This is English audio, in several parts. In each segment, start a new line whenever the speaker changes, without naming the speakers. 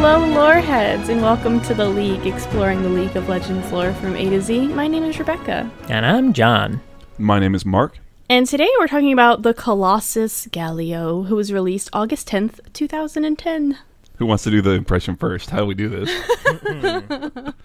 Hello, loreheads, and welcome to The League, exploring the League of Legends lore from A to Z. My name is Rebecca.
And I'm John.
My name is Mark.
And today we're talking about the Colossus Galio, who was released August 10th, 2010.
Who wants to do the impression first? How do we do this?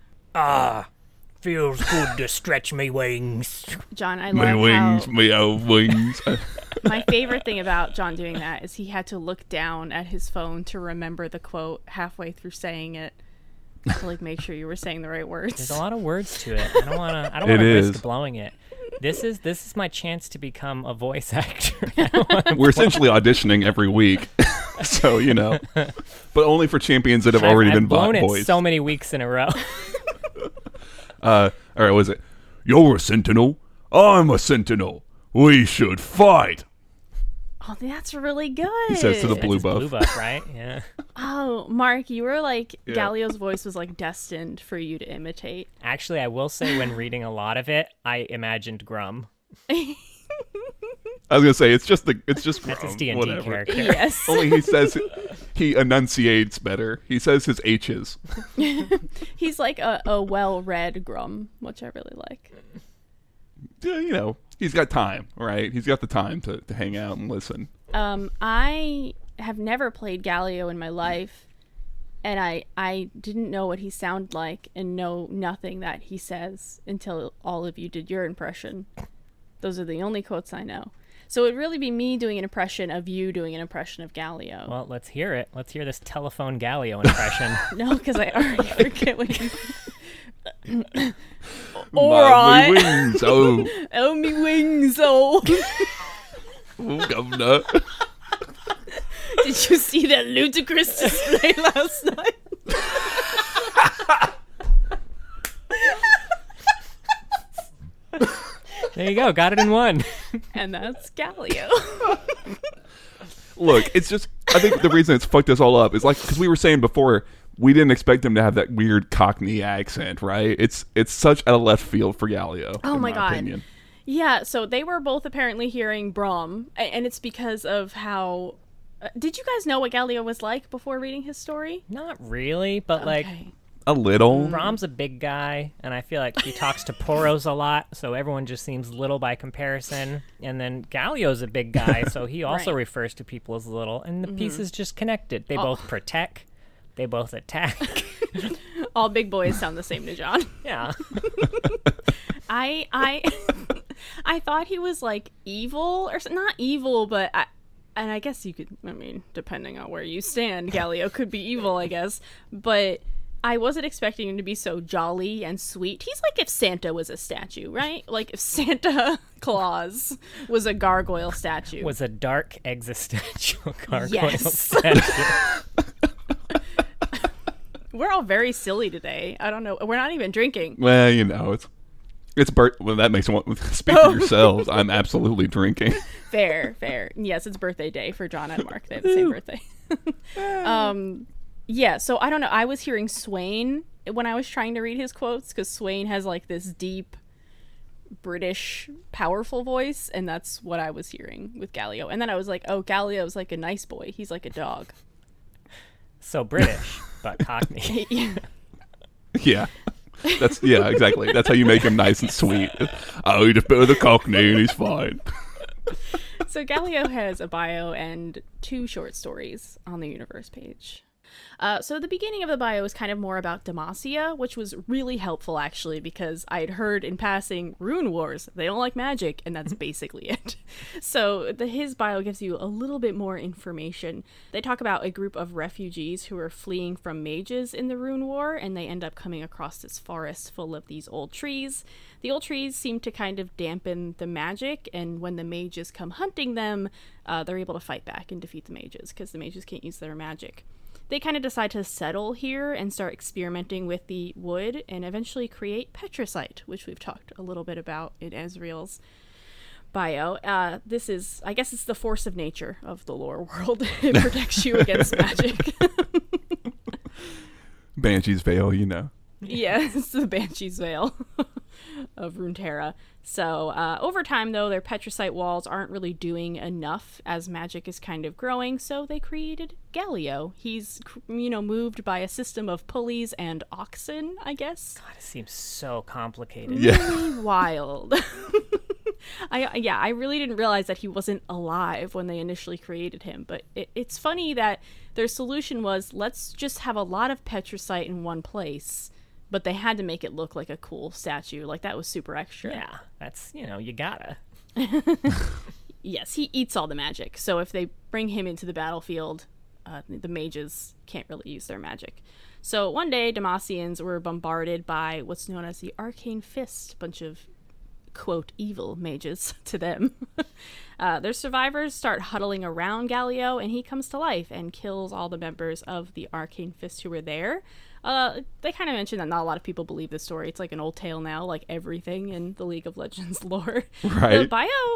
Feels good to stretch me wings.
John, I
My
love
wings,
how
my old wings.
my favorite thing about John doing that is he had to look down at his phone to remember the quote halfway through saying it to like make sure you were saying the right words.
There's a lot of words to it. I don't want to risk blowing it. This is my chance to become a voice actor.
We're essentially auditioning every week. So, you know. But only for champions that have already been
blown it
voiced.
so many weeks in a row.
All right, what is it? You're a sentinel. I'm a sentinel. We should fight.
Oh, that's really good.
He says to the blue
That's
buff.
Blue buff, right? Yeah.
Oh, Mark, you were like,
Yeah.
Galio's voice was like destined for you to imitate.
Actually, I will say when reading a lot of it, I imagined Grum.
I was gonna say it's just
That's his
Grom,
D&D
whatever.
character.
Yes.
Only he says he enunciates better. He says his H's.
He's like a well-read Grum, which I really like.
Yeah, you know, he's got time, right? He's got the time to hang out and listen.
I have never played Galio in my life, and I didn't know what he sounded like and know nothing that he says until all of you did your impression. Those are the only quotes I know. So it'd really be me doing an impression of you doing an impression of Galio.
Well, let's hear it. Let's hear this telephone Galio impression.
No, because I already forget what you
My
Alright.
wings, oh,
Oh, me wings, oh.
governor.
Did you see that ludicrous display last night?
There you go. Got it in one.
And that's Galio.
Look, it's just, I think the reason it's fucked us all up is like, because we were saying before, we didn't expect him to have that weird Cockney accent, right? It's such a left field for Galio.
Oh
in
my God.
opinion.
Yeah, so they were both apparently hearing Braum, and it's because of how... did you guys know what Galio was like before reading his story?
Not really, but like...
Okay.
A little.
Brahm's a big guy, and I feel like he talks to Poros a lot, so everyone just seems little by comparison. And then Galio's a big guy, so he also
Right.
refers to people as little, and the pieces just connected. They both protect, they both attack.
All big boys sound the same to John.
Yeah.
I I thought he was like evil, or not evil, but and I guess you could, I mean, depending on where you stand, Galio could be evil, I guess, but I wasn't expecting him to be so jolly and sweet. He's like if Santa was a statue, right? Like if Santa Claus was a gargoyle statue.
Was a dark existential gargoyle
Yes.
statue.
We're all very silly today. I don't know. We're not even drinking.
Well, you know, it's well, that makes one speak for yourselves. I'm absolutely drinking.
Fair. Yes, it's birthday day for John and Mark. They have the same birthday. Yeah, so I don't know. I was hearing Swain when I was trying to read his quotes, because Swain has like this deep British powerful voice, and that's what I was hearing with Galio. And then I was like, oh, Galio's like a nice boy. He's like a dog.
So British, but Cockney.
Yeah.
Yeah, exactly. That's how you make him nice and sweet. Oh, he just bit with a Cockney and he's fine.
So Galio has a bio and 2 short stories on the universe page. So the beginning of the bio is kind of more about Demacia, which was really helpful, actually, because I had heard in passing, Rune Wars, they don't like magic, and that's basically it. So his bio gives you a little bit more information. They talk about a group of refugees who are fleeing from mages in the Rune War, and they end up coming across this forest full of these old trees. The old trees seem to kind of dampen the magic, and when the mages come hunting them, they're able to fight back and defeat the mages, because the mages can't use their magic. They kind of decide to settle here and start experimenting with the wood and eventually create Petricite, which we've talked a little bit about in Ezreal's bio. This is, I guess it's the force of nature of the lore world. It protects you against magic.
Banshee's Veil, you know.
Yeah, it's the Banshee's Veil of Runeterra. So over time, though, their Petricite walls aren't really doing enough as magic is kind of growing, so they created Galio. He's, moved by a system of pulleys and oxen, I guess.
God, it seems so complicated.
Yeah.
Really wild. I really didn't realize that he wasn't alive when they initially created him, but it's funny that their solution was, let's just have a lot of Petricite in one place. But they had to make it look like a cool statue. Like, that was super extra.
Yeah, that's, you gotta.
Yes, he eats all the magic. So if they bring him into the battlefield, the mages can't really use their magic. So one day, Demacians were bombarded by what's known as the Arcane Fist, a bunch of, quote, evil mages to them. Their survivors start huddling around Galio, and he comes to life and kills all the members of the Arcane Fist who were there. They kind of mentioned that not a lot of people believe this story. It's like an old tale now, like everything in the League of Legends lore.
Right.
The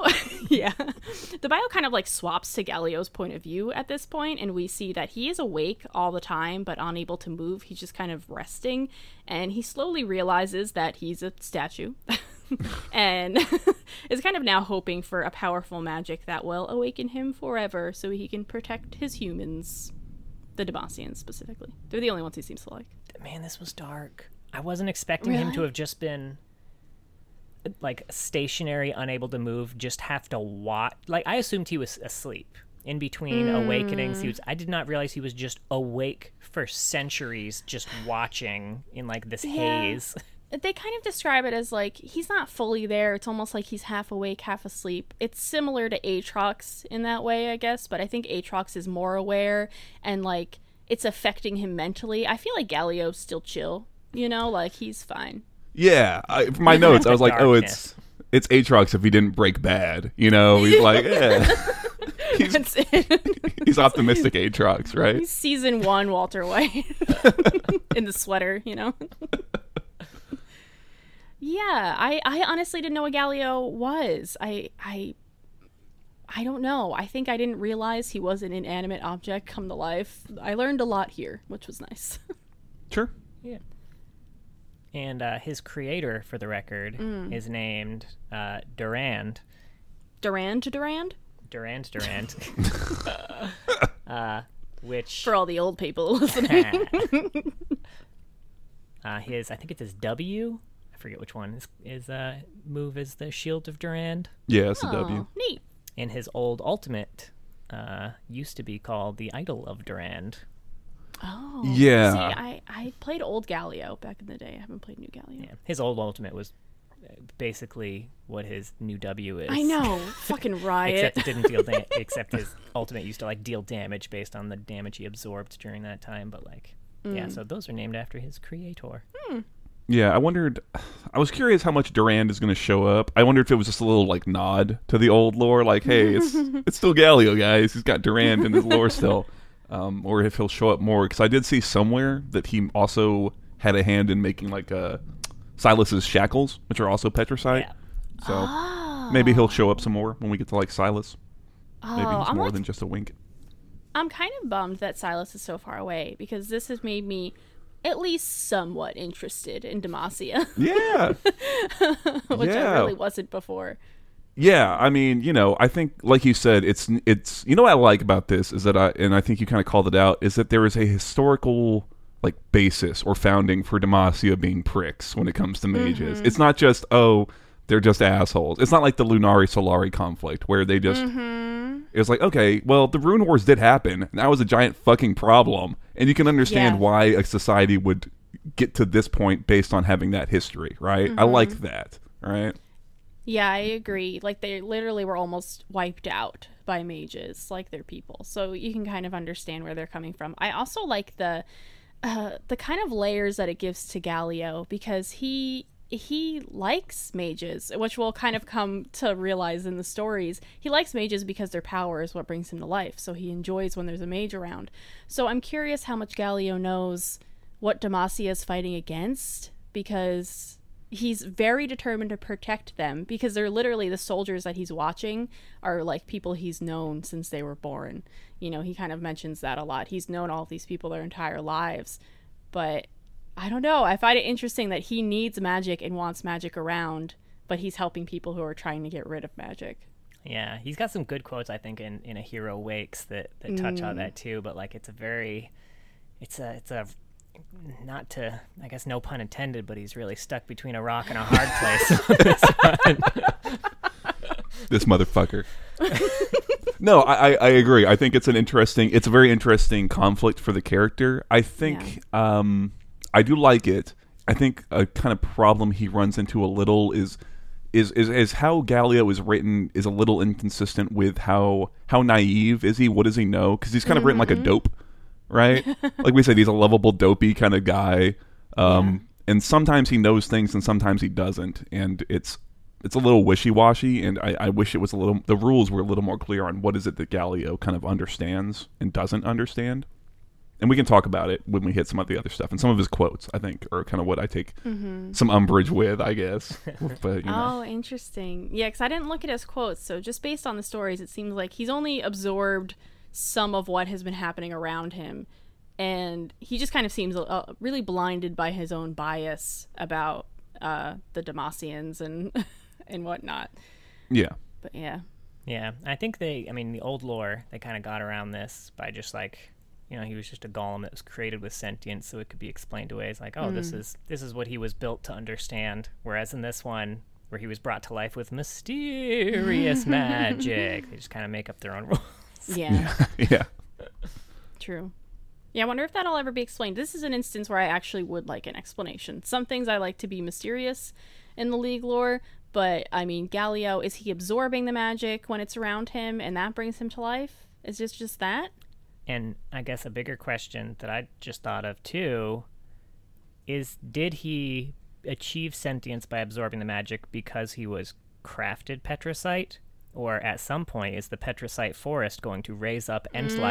bio kind of like swaps to Galio's point of view at this point, and we see that he is awake all the time but unable to move. He's just kind of resting, and he slowly realizes that he's a statue. And is kind of now hoping for a powerful magic that will awaken him forever so he can protect his humans. The Demacians, specifically. They're the only ones he seems to like.
Man, this was dark. I wasn't expecting him to have just been, like, stationary, unable to move, just have to watch. Like, I assumed he was asleep. In between awakenings, I did not realize he was just awake for centuries, just watching in, like, this haze.
They kind of describe it as, like, he's not fully there. It's almost like he's half awake, half asleep. It's similar to Aatrox in that way, I guess, but I think Aatrox is more aware, and, like, it's affecting him mentally. I feel like Galio's still chill, like, he's fine.
Yeah, for my notes, I was like,
darkness.
it's Aatrox if he didn't break bad. He's like, yeah. He's optimistic Aatrox, right?
He's season 1 Walter White in the sweater, Yeah, I honestly didn't know what Galio was. I don't know. I think I didn't realize he was an inanimate object come to life. I learned a lot here, which was nice.
Sure.
Yeah. And his creator, for the record, is named Durand.
Durand?
Durand. Which...
For all the old people listening.
I think it's his W. I forget which one. His move is the Shield of Durand.
Yeah, it's a W.
Neat.
And his old ultimate used to be called the Idol of Durand.
Oh.
Yeah.
See, I played old Galio back in the day. I haven't played new Galio.
Yeah. His old ultimate was basically what his new W is.
I know. Fucking Riot.
Except it didn't deal except his ultimate used to, like, deal damage based on the damage he absorbed during that time. But, like, yeah, so those are named after his creator.
Yeah, I was curious how much Durand is going to show up. I wonder if it was just a little, like, nod to the old lore, like, hey, it's still Galio, guys. He's got Durand in his lore still. Or if he'll show up more, because I did see somewhere that he also had a hand in making, like, Silas's shackles, which are also Petricite. Yeah. So maybe he'll show up some more when we get to, like, Silas. Maybe he's more than just a wink.
I'm kind of bummed that Silas is so far away, because this has made me at least somewhat interested in Demacia.
Yeah.
Which I really wasn't before.
Yeah, I mean, I think, like you said, it's what I like about this is that I think you kind of called it out, is that there is a historical, like, basis or founding for Demacia being pricks when it comes to mages. It's not just, they're just assholes. It's not like the Lunari-Solari conflict where they just... It was like, okay, well, the Rune Wars did happen, and that was a giant fucking problem, and you can understand why a society would get to this point based on having that history, right? I like that, right?
Yeah, I agree. Like, they literally were almost wiped out by mages, like their people. So you can kind of understand where they're coming from. I also like the kind of layers that it gives to Galio, because he likes mages, which we'll kind of come to realize in the stories. He likes mages because their power is what brings him to life, so he enjoys when there's a mage around. So I'm curious how much Galio knows what Demacia is fighting against, because he's very determined to protect them, because they're literally the soldiers that he's watching are, like, people he's known since they were born. He kind of mentions that a lot. He's known all of these people their entire lives, but I don't know. I find it interesting that he needs magic and wants magic around, but he's helping people who are trying to get rid of magic.
Yeah, he's got some good quotes, I think, in A Hero Wakes that touch on that too. But like, it's a not to, I guess, no pun intended, but he's really stuck between a rock and a hard place.
This motherfucker. No, I agree. I think it's a very interesting conflict for the character. I think I do like it. I think a kind of problem he runs into a little is how Galio is written is a little inconsistent with how naive is he? What does he know? Because he's kind of written like a dope, right? Like we said, he's a lovable, dopey kind of guy. And sometimes he knows things and sometimes he doesn't. And it's a little wishy-washy, and I wish the rules were a little more clear on what is it that Galio kind of understands and doesn't understand. And we can talk about it when we hit some of the other stuff. And some of his quotes, I think, are kind of what I take some umbrage with, I guess. But,
Oh, interesting. Yeah, because I didn't look at his quotes. So just based on the stories, it seems like he's only absorbed some of what has been happening around him. And he just kind of seems really blinded by his own bias about the Demacians and whatnot.
Yeah.
But yeah.
Yeah, I think the old lore, they kind of got around this by just like, he was just a golem that was created with sentience, so it could be explained away as like, this is what he was built to understand. Whereas in this one, where he was brought to life with mysterious magic, they just kind of make up their own rules.
Yeah.
Yeah.
True. Yeah, I wonder if that'll ever be explained. This is an instance where I actually would like an explanation. Some things I like to be mysterious in the League lore, but I mean, Galio, is he absorbing the magic when it's around him and that brings him to life? Is this just that?
And I guess a bigger question that I just thought of too is, did he achieve sentience by absorbing the magic because he was crafted Petricite? Or at some point, is the Petricite forest going to raise up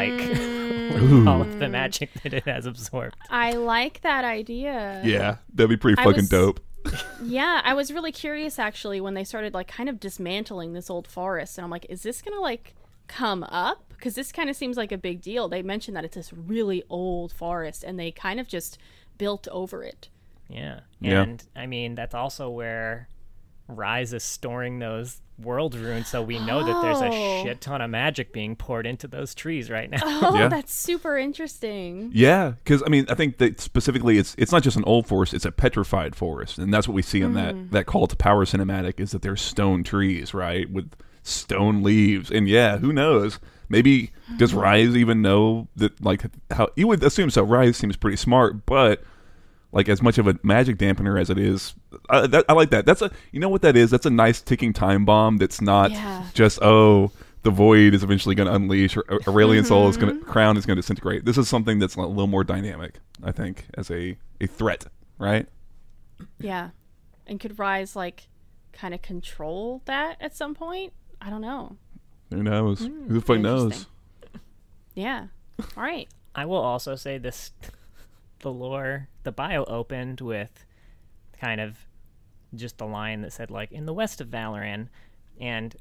Entlike all of the magic that it has absorbed?
I like that idea.
Yeah, that'd be pretty fucking dope.
Yeah, I was really curious actually when they started like kind of dismantling this old forest, and I'm like, is this gonna like come up? Because this kind of seems like a big deal. They mentioned that it's this really old forest, and they kind of just built over it.
Yeah, and I mean that's also where Rise is storing those world runes, so we know that there's a shit ton of magic being poured into those trees right now.
Oh, that's super interesting.
Yeah, because I mean, I think that specifically, it's not just an old forest; it's a petrified forest, and that's what we see in that Call to Power cinematic. Is that there's stone trees, right, with stone leaves, and yeah, who knows? Maybe does Rise even know that? Like, how you would assume so. Rise seems pretty smart, but like as much of a magic dampener as it is, I like that. That's you know what that is? That's a nice ticking time bomb. That's not just the void is eventually going to unleash, or Aurelian Soul is crown is going to disintegrate. This is something that's a little more dynamic, I think, as a threat, right?
Yeah, and could Rise like kind of control that at some point? I don't know.
Who knows? Who the fuck knows?
Yeah. All right.
I will also say this: the lore, the bio opened with kind of just the line that said like in the west of Valoran, and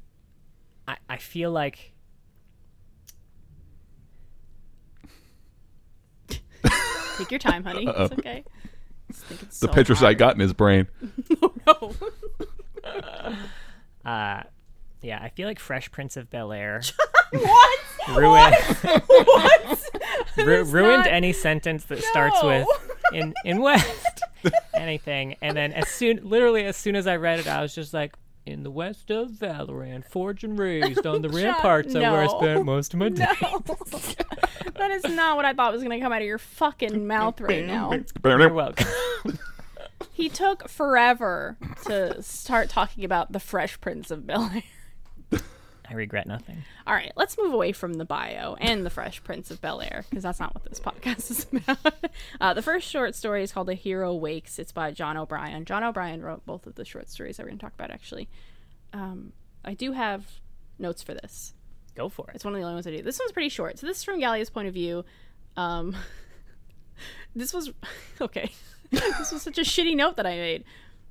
I feel like
take your time, honey.
Uh-oh.
It's okay. It's
the Petricite got in his brain.
Oh no.
Yeah, I feel like Fresh Prince of Bel-Air
What?
ruined
What?
ruined any sentence that starts with in west anything, and then as soon as I read it, I was just like, in the west of Valoran, forged and raised on the ramparts, where I spent most of my day.
That is not what I thought was going to come out of your fucking mouth right now.
You're welcome.
He took forever to start talking about the Fresh Prince of Bel-Air.
I regret nothing.
All right, let's move away from the bio and the Fresh Prince of Bel-Air, because that's not what this podcast is about. The first short story is called A Hero Wakes. It's by John O'Brien. John O'Brien wrote both of the short stories that we're going to talk about, actually. I do have notes for this.
Go for it.
It's one of the only ones I do. This one's pretty short. So this is from Gallia's point of view. This was... Okay. This was such a shitty note that I made.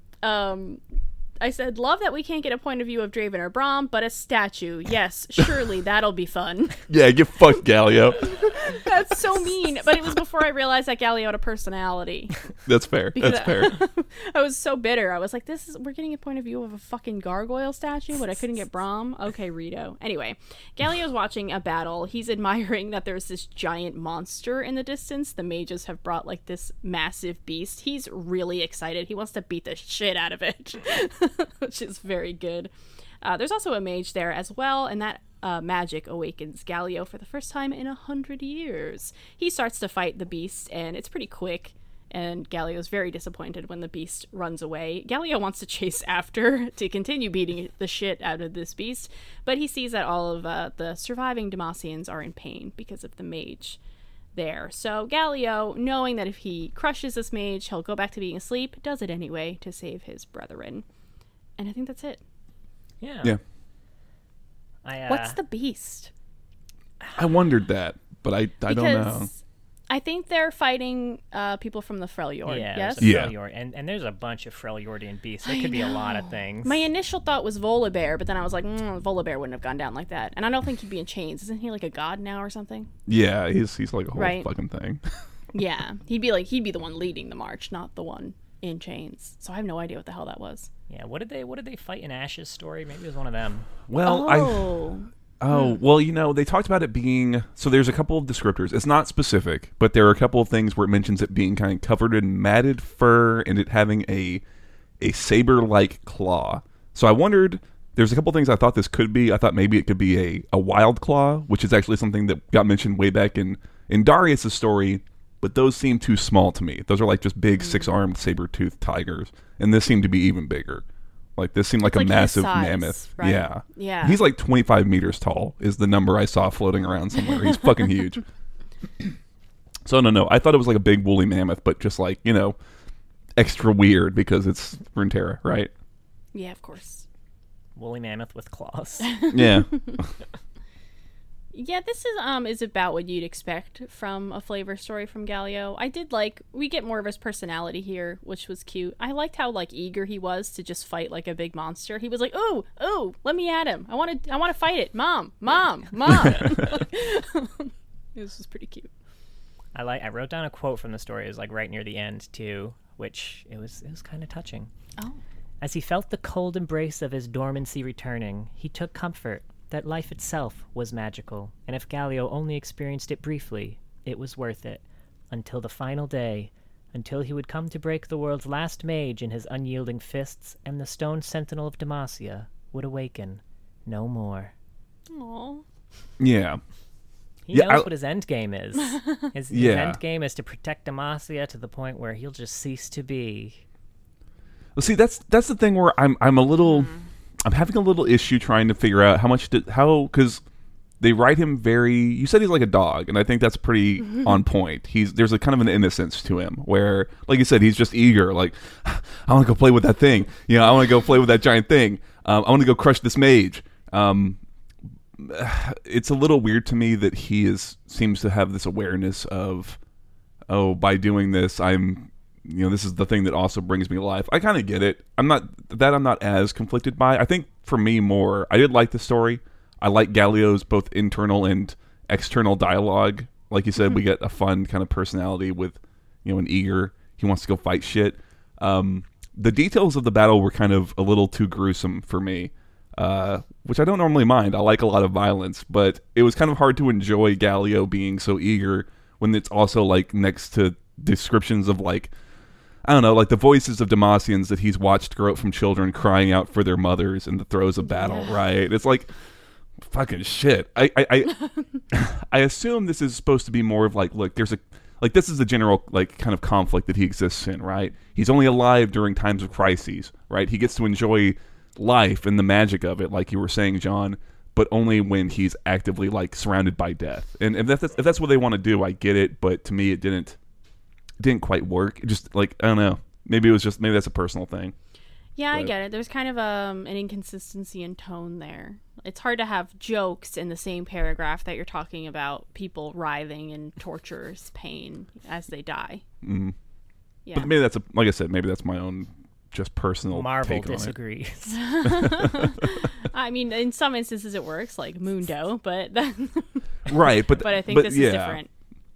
I said, love that we can't get a point of view of Draven or Braum, but a statue. Yes, surely that'll be fun.
Yeah, get fucked, Galio.
That's so mean. But it was before I realized that Galio had a personality.
That's fair. That's fair.
I was so bitter. I was like, we're getting a point of view of a fucking gargoyle statue, but I couldn't get Brahm. Okay, Rito. Anyway, Galio's watching a battle. He's admiring that there's this giant monster in the distance. The mages have brought like this massive beast. He's really excited. He wants to beat the shit out of it, which is very good. There's also a mage there as well, and that magic awakens Galio for the first time in 100 years. He starts to fight the beast, and it's pretty quick, and Galio's very disappointed when the beast runs away. Galio wants to chase after to continue beating the shit out of this beast, but he sees that all of the surviving Demacians are in pain because of the mage there. So Galio, knowing that if he crushes this mage, he'll go back to being asleep, does it anyway to save his brethren. And I think that's it.
Yeah.
What's the beast?
I wondered that, but I don't know.
I think they're fighting people from the Freljord. Yes.
Freljord, and there's a bunch of Freljordian beasts. There could be a lot of things.
My initial thought was Volibear, but then I was like, Volibear wouldn't have gone down like that. And I don't think he'd be in chains. Isn't he like a god now or something?
Yeah, he's like a whole fucking thing.
Yeah, he'd be the one leading the march, not the one in chains. So I have no idea what the hell that was.
Yeah, what did they fight in Ash's story? Maybe it was one of them.
Well, well, they talked about it being... So there's a couple of descriptors. It's not specific, but there are a couple of things where it mentions it being kind of covered in matted fur and it having a saber-like claw. So I wondered... There's a couple of things I thought this could be. I thought maybe it could be a wild claw, which is actually something that got mentioned way back in Darius' story, but those seem too small to me. Those are like just big six-armed saber-toothed tigers, and this seemed to be even bigger. Like, this seemed like a massive mammoth. Right? Yeah. He's like 25 meters tall is the number I saw floating around somewhere. He's fucking huge. So, no. I thought it was like a big woolly mammoth, but just like, extra weird because it's Runeterra, right?
Yeah, of course.
Woolly mammoth with claws.
Yeah.
Yeah, this is about what you'd expect from a flavor story from Galio. I did we get more of his personality here, which was cute. I liked how eager he was to just fight like a big monster. He was like, "Ooh, let me at him. I want to fight it. Mom." This was pretty cute.
I wrote down a quote from the story. It was right near the end too, which it was kind of touching.
Oh.
As he felt the cold embrace of his dormancy returning, he took comfort that life itself was magical, and if Galio only experienced it briefly, it was worth it, until the final day, until he would come to break the world's last mage in his unyielding fists, and the stone sentinel of Demacia would awaken no more.
Aww.
Yeah.
He knows what his end game is. His end game is to protect Demacia to the point where he'll just cease to be.
Well, see, that's the thing where I'm a little... I'm having a little issue trying to figure out because they write him you said he's like a dog, and I think that's pretty on point. There's a kind of an innocence to him where, like you said, he's just eager. Like, I want to go play with that thing. I want to go play with that giant thing. I want to go crush this mage. It's a little weird to me that he seems to have this awareness of, by doing this, this is the thing that also brings me life. I kind of get it. I'm not as conflicted by. I think for me more, I did like the story. I like Galio's both internal and external dialogue. Like you said, we get a fun kind of personality with, an eager. He wants to go fight shit. The details of the battle were kind of a little too gruesome for me, which I don't normally mind. I like a lot of violence, but it was kind of hard to enjoy Galio being so eager when it's also next to descriptions of I don't know, the voices of Demacians that he's watched grow up from children crying out for their mothers in the throes of battle, right? It's fucking shit. I assume this is supposed to be more of look, there's this is the general kind of conflict that he exists in, right? He's only alive during times of crises, right? He gets to enjoy life and the magic of it, like you were saying, John, but only when he's actively surrounded by death. And if that's what they want to do, I get it, but to me it didn't quite work. It just I don't know. Maybe that's a personal thing.
Yeah, I get it. There's kind of an inconsistency in tone there. It's hard to have jokes in the same paragraph that you're talking about people writhing in torturous pain as they die.
Mm-hmm. Yeah. But maybe like I said, maybe that's my own just personal
Marvel
take
disagrees.
I mean, in some instances it works, like Mundo, but
right. But
I think this is different.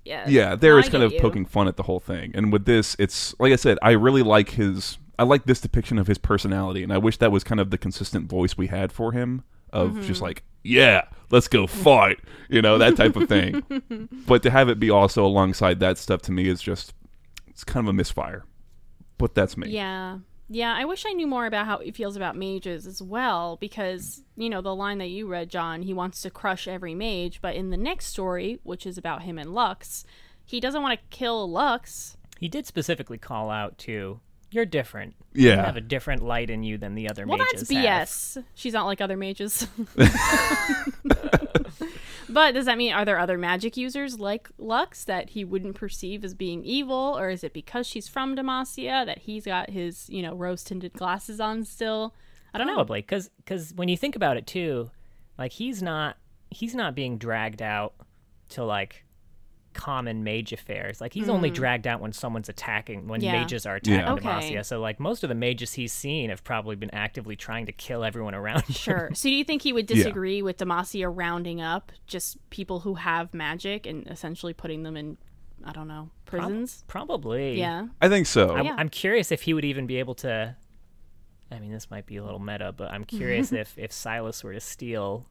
Yeah, there
No,
is
I
kind
get
of
you.
poking fun at the whole thing. And with this, it's like I said, I really like I like this depiction of his personality, and I wish that was kind of the consistent voice we had for him of just like, yeah, let's go fight, that type of thing. But to have it be also alongside that stuff to me is just, it's kind of a misfire. But that's me.
Yeah. Yeah, I wish I knew more about how he feels about mages as well, because, the line that you read, John, he wants to crush every mage, but in the next story, which is about him and Lux, he doesn't want to kill Lux.
He did specifically call out to, you're different.
Yeah.
You have a different light in you than the other
Well,
mages
that's BS.
have.
She's not like other mages. But does that mean, are there other magic users like Lux that he wouldn't perceive as being evil? Or is it because she's from Demacia that he's got his, rose-tinted glasses on still? I don't know.
Probably, because when you think about it, too, like, he's not being dragged out to, like, common mage affairs. Like, he's only dragged out when someone's attacking, when
Yeah.
mages are attacking
Yeah.
Okay.
Demacia. So, like, most of the mages he's seen have probably been actively trying to kill everyone around him.
Sure. So do you think he would disagree with Demacia rounding up just people who have magic and essentially putting them in, I don't know, prisons?
Probably.
Yeah.
I think so.
Yeah.
I'm curious if he would even be able to. I mean, this might be a little meta, but I'm curious if Silas were to steal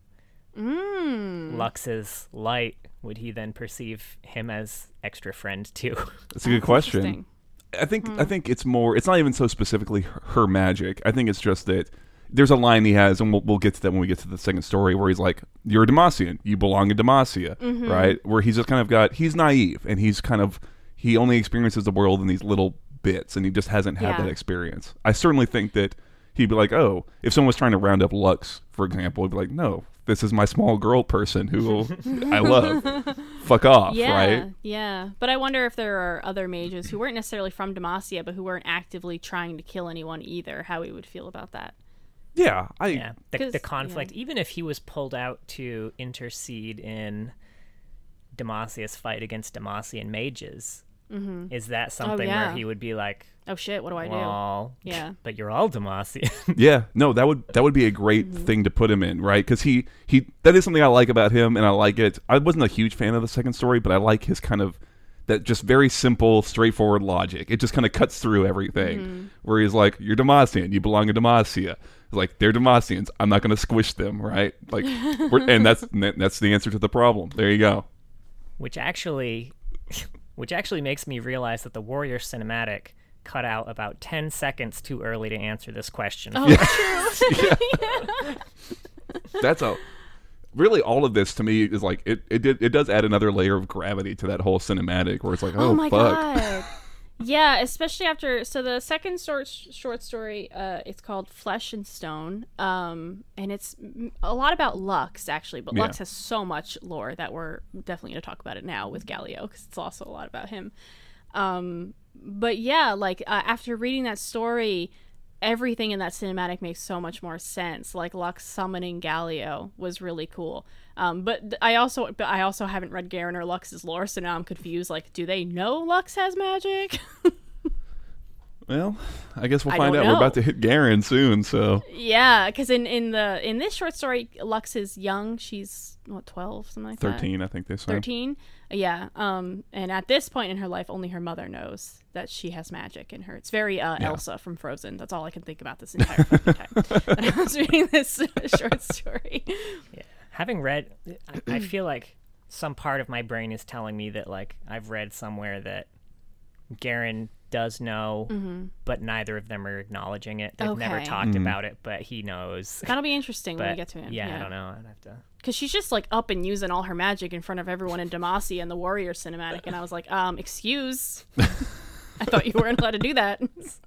Lux's light, would he then perceive him as extra friend too?
That's a good question.
Interesting.
I think it's more. It's not even so specifically her magic. I think it's just that there's a line he has, and we'll get to that when we get to the second story, where he's like, "You're a Demacian. You belong in Demacia," right? Where he's just kind of he's naive, and he only experiences the world in these little bits, and he just hasn't had
Yeah.
that experience. I certainly think that he'd be like, "Oh, if someone was trying to round up Lux, for example, he'd be like, no, this is my small girl person who I love. Fuck off,'
Yeah,
right?"
yeah. But I wonder if there are other mages who weren't necessarily from Demacia, but who weren't actively trying to kill anyone either, how he would feel about that.
Yeah,
Yeah, the
'Cause-
conflict. Even if he was pulled out to intercede in Demacia's fight against Demacian mages, is that something
yeah.
where he would be like,
Oh shit, what do I do?
"Well,
Yeah.
but you're all Demacian."
Yeah, no, that would be a great thing to put him in, right? Because he that is something I like about him, and I like it. I wasn't a huge fan of the second story, but I like his kind of that just very simple, straightforward logic. It just kind of cuts through everything. Where he's like, "You're Demacian, you belong in Demacia." It's like, they're Demacians. I'm not going to squish them, right? Like, and that's the answer to the problem. There you go.
which actually makes me realize that the Warrior cinematic cut out about 10 seconds too early to answer this question.
Oh, true.
That's really all of this to me is like it does add another layer of gravity to that whole cinematic where it's like, oh,
my
fuck.
god. Yeah, especially after the second short story, it's called Flesh and Stone, and it's a lot about Lux actually, but
Yeah.
Lux has so much lore that we're definitely going to talk about it now with Galio because it's also a lot about him. But yeah, like after reading that story, everything in that cinematic makes so much more sense. Like Lux summoning Galio was really cool. But I also haven't read Garen or Lux's lore, so now I'm confused. Like, do they know Lux has magic?
Well, I guess we'll
I
find
don't
out. We're
know.
about to hit Garen soon, so
Yeah, because in this short story, Lux is young. She's what, 12, something like that.
13, I think they said.
13. Yeah. And at this point in her life, only her mother knows that she has magic in her. It's very Elsa from Frozen. That's all I can think about this entire fucking time. When I was reading this short story.
Having read, I feel like some part of my brain is telling me that, like, I've read somewhere that Garen does know, but neither of them are acknowledging it. They've never
Okay.
talked about it, but he knows.
That'll be interesting when we
But
get to him.
yeah, I don't know. I'd have to.
Because she's just like up and using all her magic in front of everyone in Demacia and the Warrior cinematic, and I was like, excuse. I thought you weren't allowed to do that.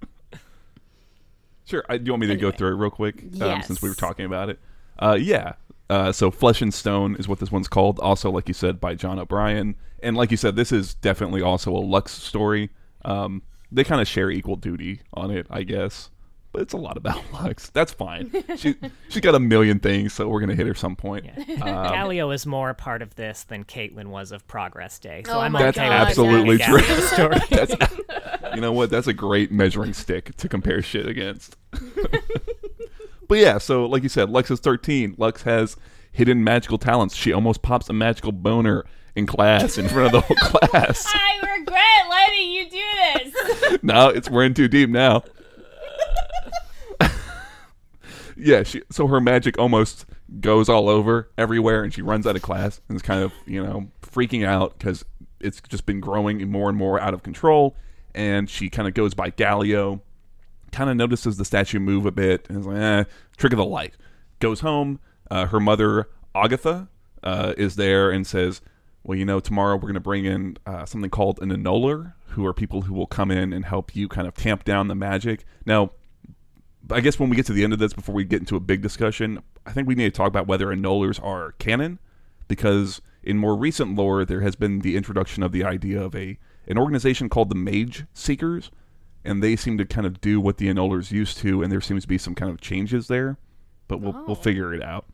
Sure. Do you want me to go
Anyway.
through it real quick?
Yes.
Since we were talking about it. Yeah. So Flesh and Stone is what this one's called. Also, like you said, by John O'Brien. And like you said, this is definitely also a Lux story. They kind of share equal duty on it, I guess. But it's a lot about Lux. That's fine. She's got a million things, so we're going to hit her some point.
Galio is more a part of this than Caitlin was of Progress Day, so
Oh
I'm
my
That's
okay
God,
with
absolutely
the
true.
Galio story.
You know what? That's a great measuring stick to compare shit against. But yeah, so like you said, Lux is 13. Lux has hidden magical talents. She almost pops a magical boner in class in front of the whole class.
I regret letting you do this.
No, we're in too deep now. Yeah, so her magic almost goes all over everywhere, and she runs out of class and is kind of, freaking out because it's just been growing more and more out of control. And she kind of goes by Galio, kind of notices the statue move a bit, and is like, trick of the light. Goes home. Her mother, Agatha, is there and says, well, tomorrow we're going to bring in something called an annuler, who are people who will come in and help you kind of tamp down the magic. Now, I guess when we get to the end of this, before we get into a big discussion, I think we need to talk about whether annullers are canon, because in more recent lore, there has been the introduction of the idea of an organization called the Mage Seekers, and they seem to kind of do what the annullers used to, and there seems to be some kind of changes there, but we'll figure it out.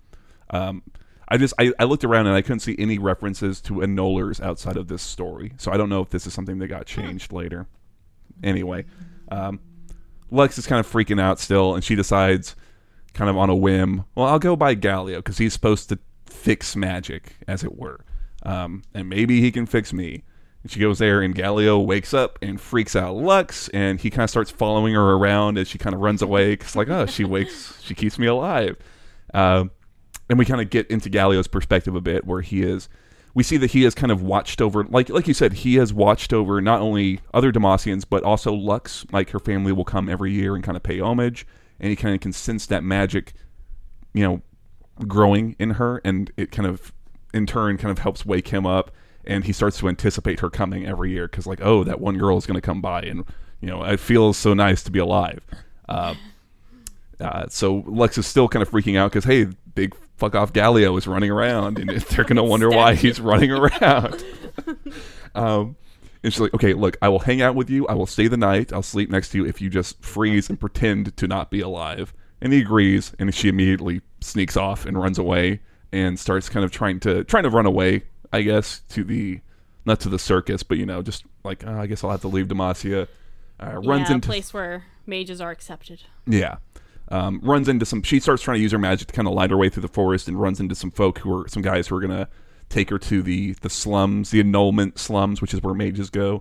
I looked around and I couldn't see any references to annullers outside of this story, so I don't know if this is something that got changed later. Anyway, Lux is kind of freaking out still, and she decides, kind of on a whim, well, I'll go by Galio, because he's supposed to fix magic, as it were. And maybe he can fix me. And she goes there, and Galio wakes up and freaks out Lux, and he kind of starts following her around as she kind of runs away, because she keeps me alive. And we kind of get into Galio's perspective a bit, where we see that he has kind of watched over, like you said, he has watched over not only other Demacians, but also Lux. Like, her family will come every year and kind of pay homage, and he kind of can sense that magic, growing in her, and it kind of, in turn, kind of helps wake him up, and he starts to anticipate her coming every year, because, like, oh, that one girl is going to come by, and, it feels so nice to be alive. So Lux is still kind of freaking out, because, hey, big fuck off Galio is running around, and they're going to wonder why he's running around. And she's like, okay, look, I will hang out with you. I will stay the night. I'll sleep next to you if you just freeze and pretend to not be alive. And he agrees, and she immediately sneaks off and runs away and starts kind of trying to run away, I guess, not to the circus, but, just like, I guess I'll have to leave Demacia. Runs into
a place where mages are accepted.
Yeah. Runs into she starts trying to use her magic to kind of light her way through the forest, and runs into some guys who are going to take her to the slums, the annulment slums, which is where mages go.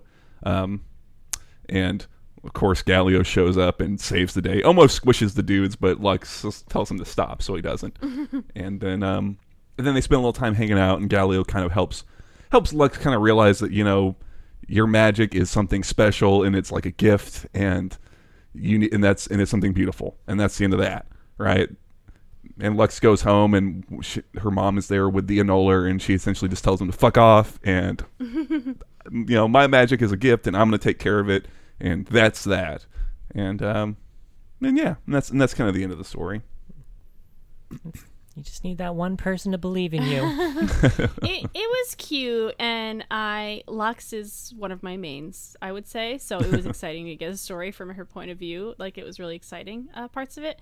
And of course Galio shows up and saves the day, almost squishes the dudes, but Lux tells him to stop, so he doesn't. And then they spend a little time hanging out, and Galio kind of helps Lux kind of realize that, your magic is something special, and it's like a gift, and it's something beautiful, and that's the end of that, right? And Lux goes home, and her mom is there with the annuler, and she essentially just tells him to fuck off, and my magic is a gift, and I'm going to take care of it, and that's that. And that's kind of the end of the story.
You just need that one person to believe in you.
It was cute, and Lux is one of my mains, I would say. So it was exciting to get a story from her point of view. Like, it was really exciting, parts of it.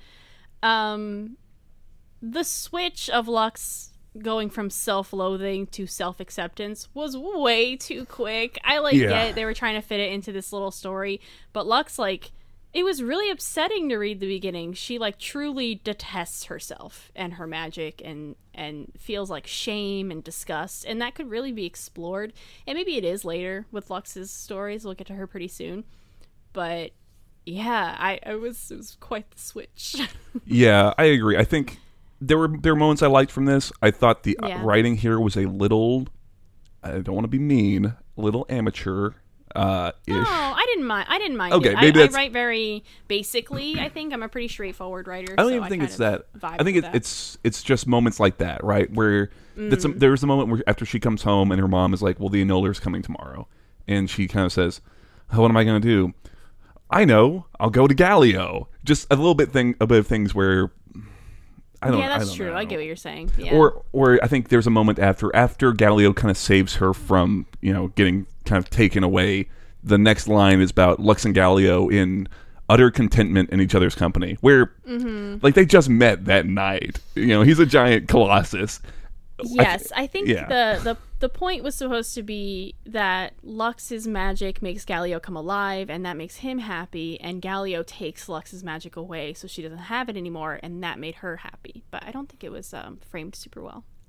The switch of Lux going from self-loathing to self-acceptance was way too quick. I get it. They were trying to fit it into this little story, but Lux, it was really upsetting to read the beginning. She truly detests herself and her magic, and feels like shame and disgust, and that could really be explored. And maybe it is later with Lux's stories. We'll get to her pretty soon. But yeah, it was quite the switch.
Yeah, I agree. I think there were moments I liked from this. I thought the writing here was a little, I don't want to be mean, a little amateur.
No, I didn't mind.
Okay,
maybe I write very basically. I think I'm a pretty straightforward writer.
I don't even think it's that. I think it's just moments like that, right? Where there's a moment where after she comes home and her mom is like, "Well, the annuller's coming tomorrow," and she kind of says, "What am I going to do?" I know. I'll go to Galio. Just a little bit of things where.
That's true. I get what you're saying. Yeah.
Or I think there's a moment after Galio kind of saves her from, getting kind of taken away. The next line is about Lux and Galio in utter contentment in each other's company, where they just met that night. He's a giant colossus.
Yes, I think the point was supposed to be that Lux's magic makes Galio come alive, and that makes him happy, and Galio takes Lux's magic away so she doesn't have it anymore, and that made her happy. But I don't think it was framed super well.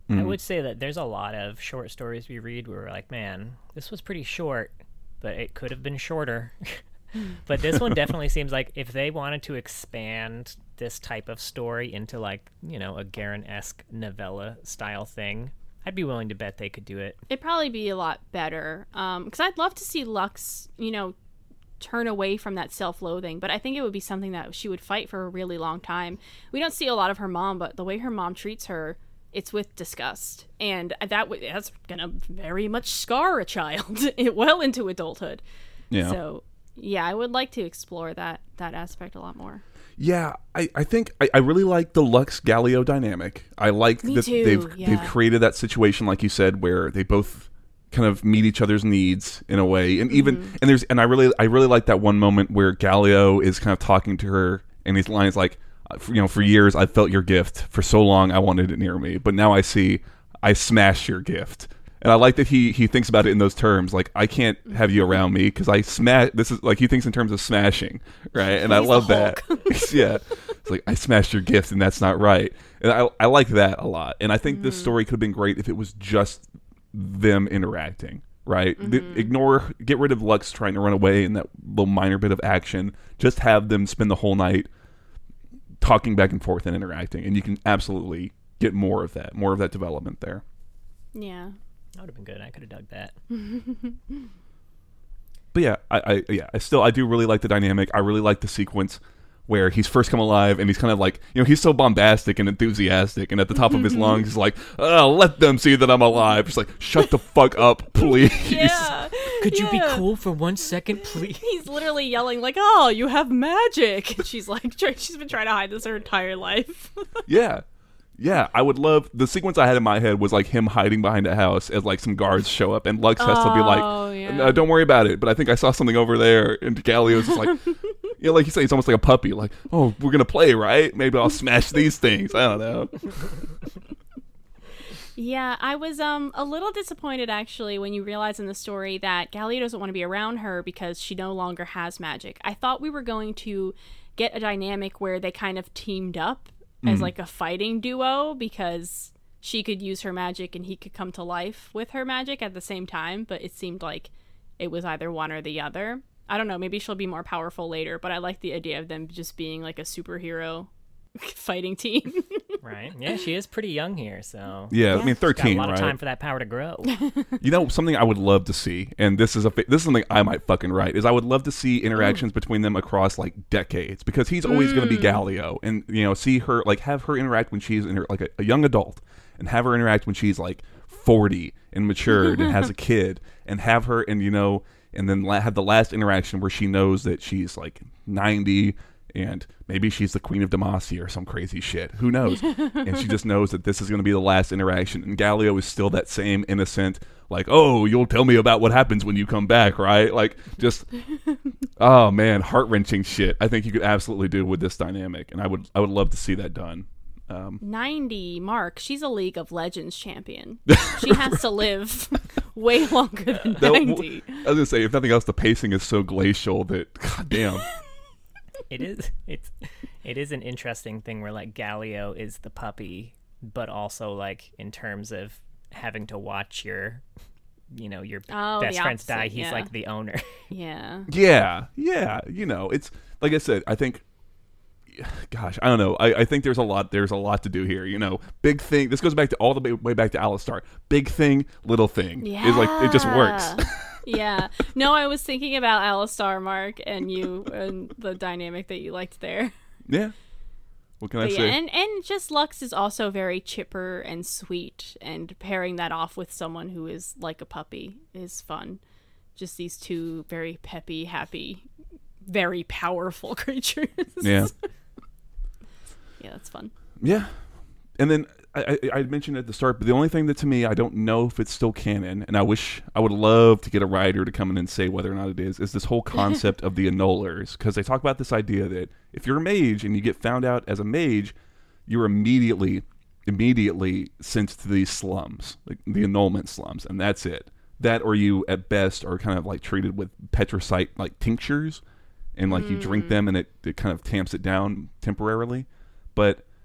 I would say that there's a lot of short stories we read where we're like, man, this was pretty short, but it could have been shorter. But this one definitely seems like if they wanted to expand this type of story into like, you know, a Garen-esque novella style thing, I'd be willing to bet they could do it.
It'd probably be a lot better. Because I'd love to see Lux, you know, turn away from that self-loathing, but I think it would be something that she would fight for a really long time. We don't see a lot of her mom, but the way her mom treats her, it's with disgust, and that's gonna very much scar a child well into adulthood.
Yeah.
So yeah, I would like to explore that aspect a lot more.
Yeah, I think I really like the Lux Galio dynamic. I like
Me
that
too,
they've created that situation, like you said, where they both kind of meet each other's needs in a way, and even and I really like that one moment where Galio is kind of talking to her, and his line is like, you know, for years I felt your gift. For so long I wanted it near me, but now I see I smashed your gift. And I like that he thinks about it in those terms, like I can't have you around me because I smash. This is like he thinks in terms of smashing, right? And I love that. Yeah, it's like I smashed your gift, and that's not right. And I like that a lot. And I think this story could have been great if it was just them interacting, right? Get rid of Lux trying to run away and that little minor bit of action. Just have them spend the whole night talking back and forth and interacting, and you can absolutely get more of that development there.
Yeah.
That would have been good. I could have dug that.
But yeah, I do really like the dynamic. I really like the sequence where he's first come alive and he's kind of like, you know, he's so bombastic and enthusiastic, and at the top of his lungs he's like, oh, let them see that I'm alive. Just like, shut the fuck up, please.
Yeah.
Could you be cool for 1 second, please?
He's literally yelling like, oh, you have magic. And she's like, she's been trying to hide this her entire life.
Yeah, I would love the sequence I had in my head was like him hiding behind a house as like some guards show up, and Lux has to be like, no, don't worry about it, but I think I saw something over there, and Galio's just like, you know, like you say, he's almost like a puppy, like, oh, we're gonna play, right? Maybe I'll smash these things. I don't know.
Yeah, I was a little disappointed actually when you realize in the story that Galio doesn't want to be around her because she no longer has magic. I thought we were going to get a dynamic where they kind of teamed up as like a fighting duo, because she could use her magic and he could come to life with her magic at the same time, but it seemed like it was either one or the other. I don't know, maybe she'll be more powerful later, but I like the idea of them just being like a superhero fighting team.
Right. Yeah, she is pretty young here, so
yeah, I mean 13,
got a lot
right?
of time for that power to grow.
You know, something I would love to see, and this is something I might fucking write, is I would love to see interactions between them across like decades, because he's always going to be Galio, and you know, see her like have her interact when she's in her, like a young adult, and have her interact when she's like 40 and matured and has a kid, and have her, and you know, and then have the last interaction where she knows that she's like 90. And maybe she's the queen of Demacia or some crazy shit. Who knows? And she just knows that this is going to be the last interaction. And Galio is still that same innocent, like, oh, you'll tell me about what happens when you come back, right? Like, just, oh man, heart-wrenching shit. I think you could absolutely do with this dynamic, and I would love to see that done.
90, Mark. She's a League of Legends champion. She has to live way longer than 90.
I was going to say, if nothing else, the pacing is so glacial that, god damn.
It is an interesting thing where like Galio is the puppy, but also like in terms of having to watch your best friends die, he's like the owner.
Yeah.
You know, it's like I said, I think, gosh, I don't know. I think there's a lot to do here. You know, big thing. This goes back to all the way back to Alistar. Big thing, little thing.
Yeah.
Is like it just works.
Yeah. No, I was thinking about Alistar, Mark, and you, and the dynamic that you liked there.
Yeah. What can I say?
And just Lux is also very chipper and sweet, and pairing that off with someone who is like a puppy is fun. Just these two very peppy, happy, very powerful creatures.
Yeah.
Yeah, that's fun.
Yeah. And then I mentioned at the start, but the only thing that to me, I don't know if it's still canon, and I would love to get a writer to come in and say whether or not it is this whole concept of the annullers, because they talk about this idea that if you're a mage and you get found out as a mage, you're immediately sent to these slums, like the annulment slums, and that's it. That, or you at best are kind of like treated with petricite like tinctures, and like you drink them and it kind of tamps it down temporarily. But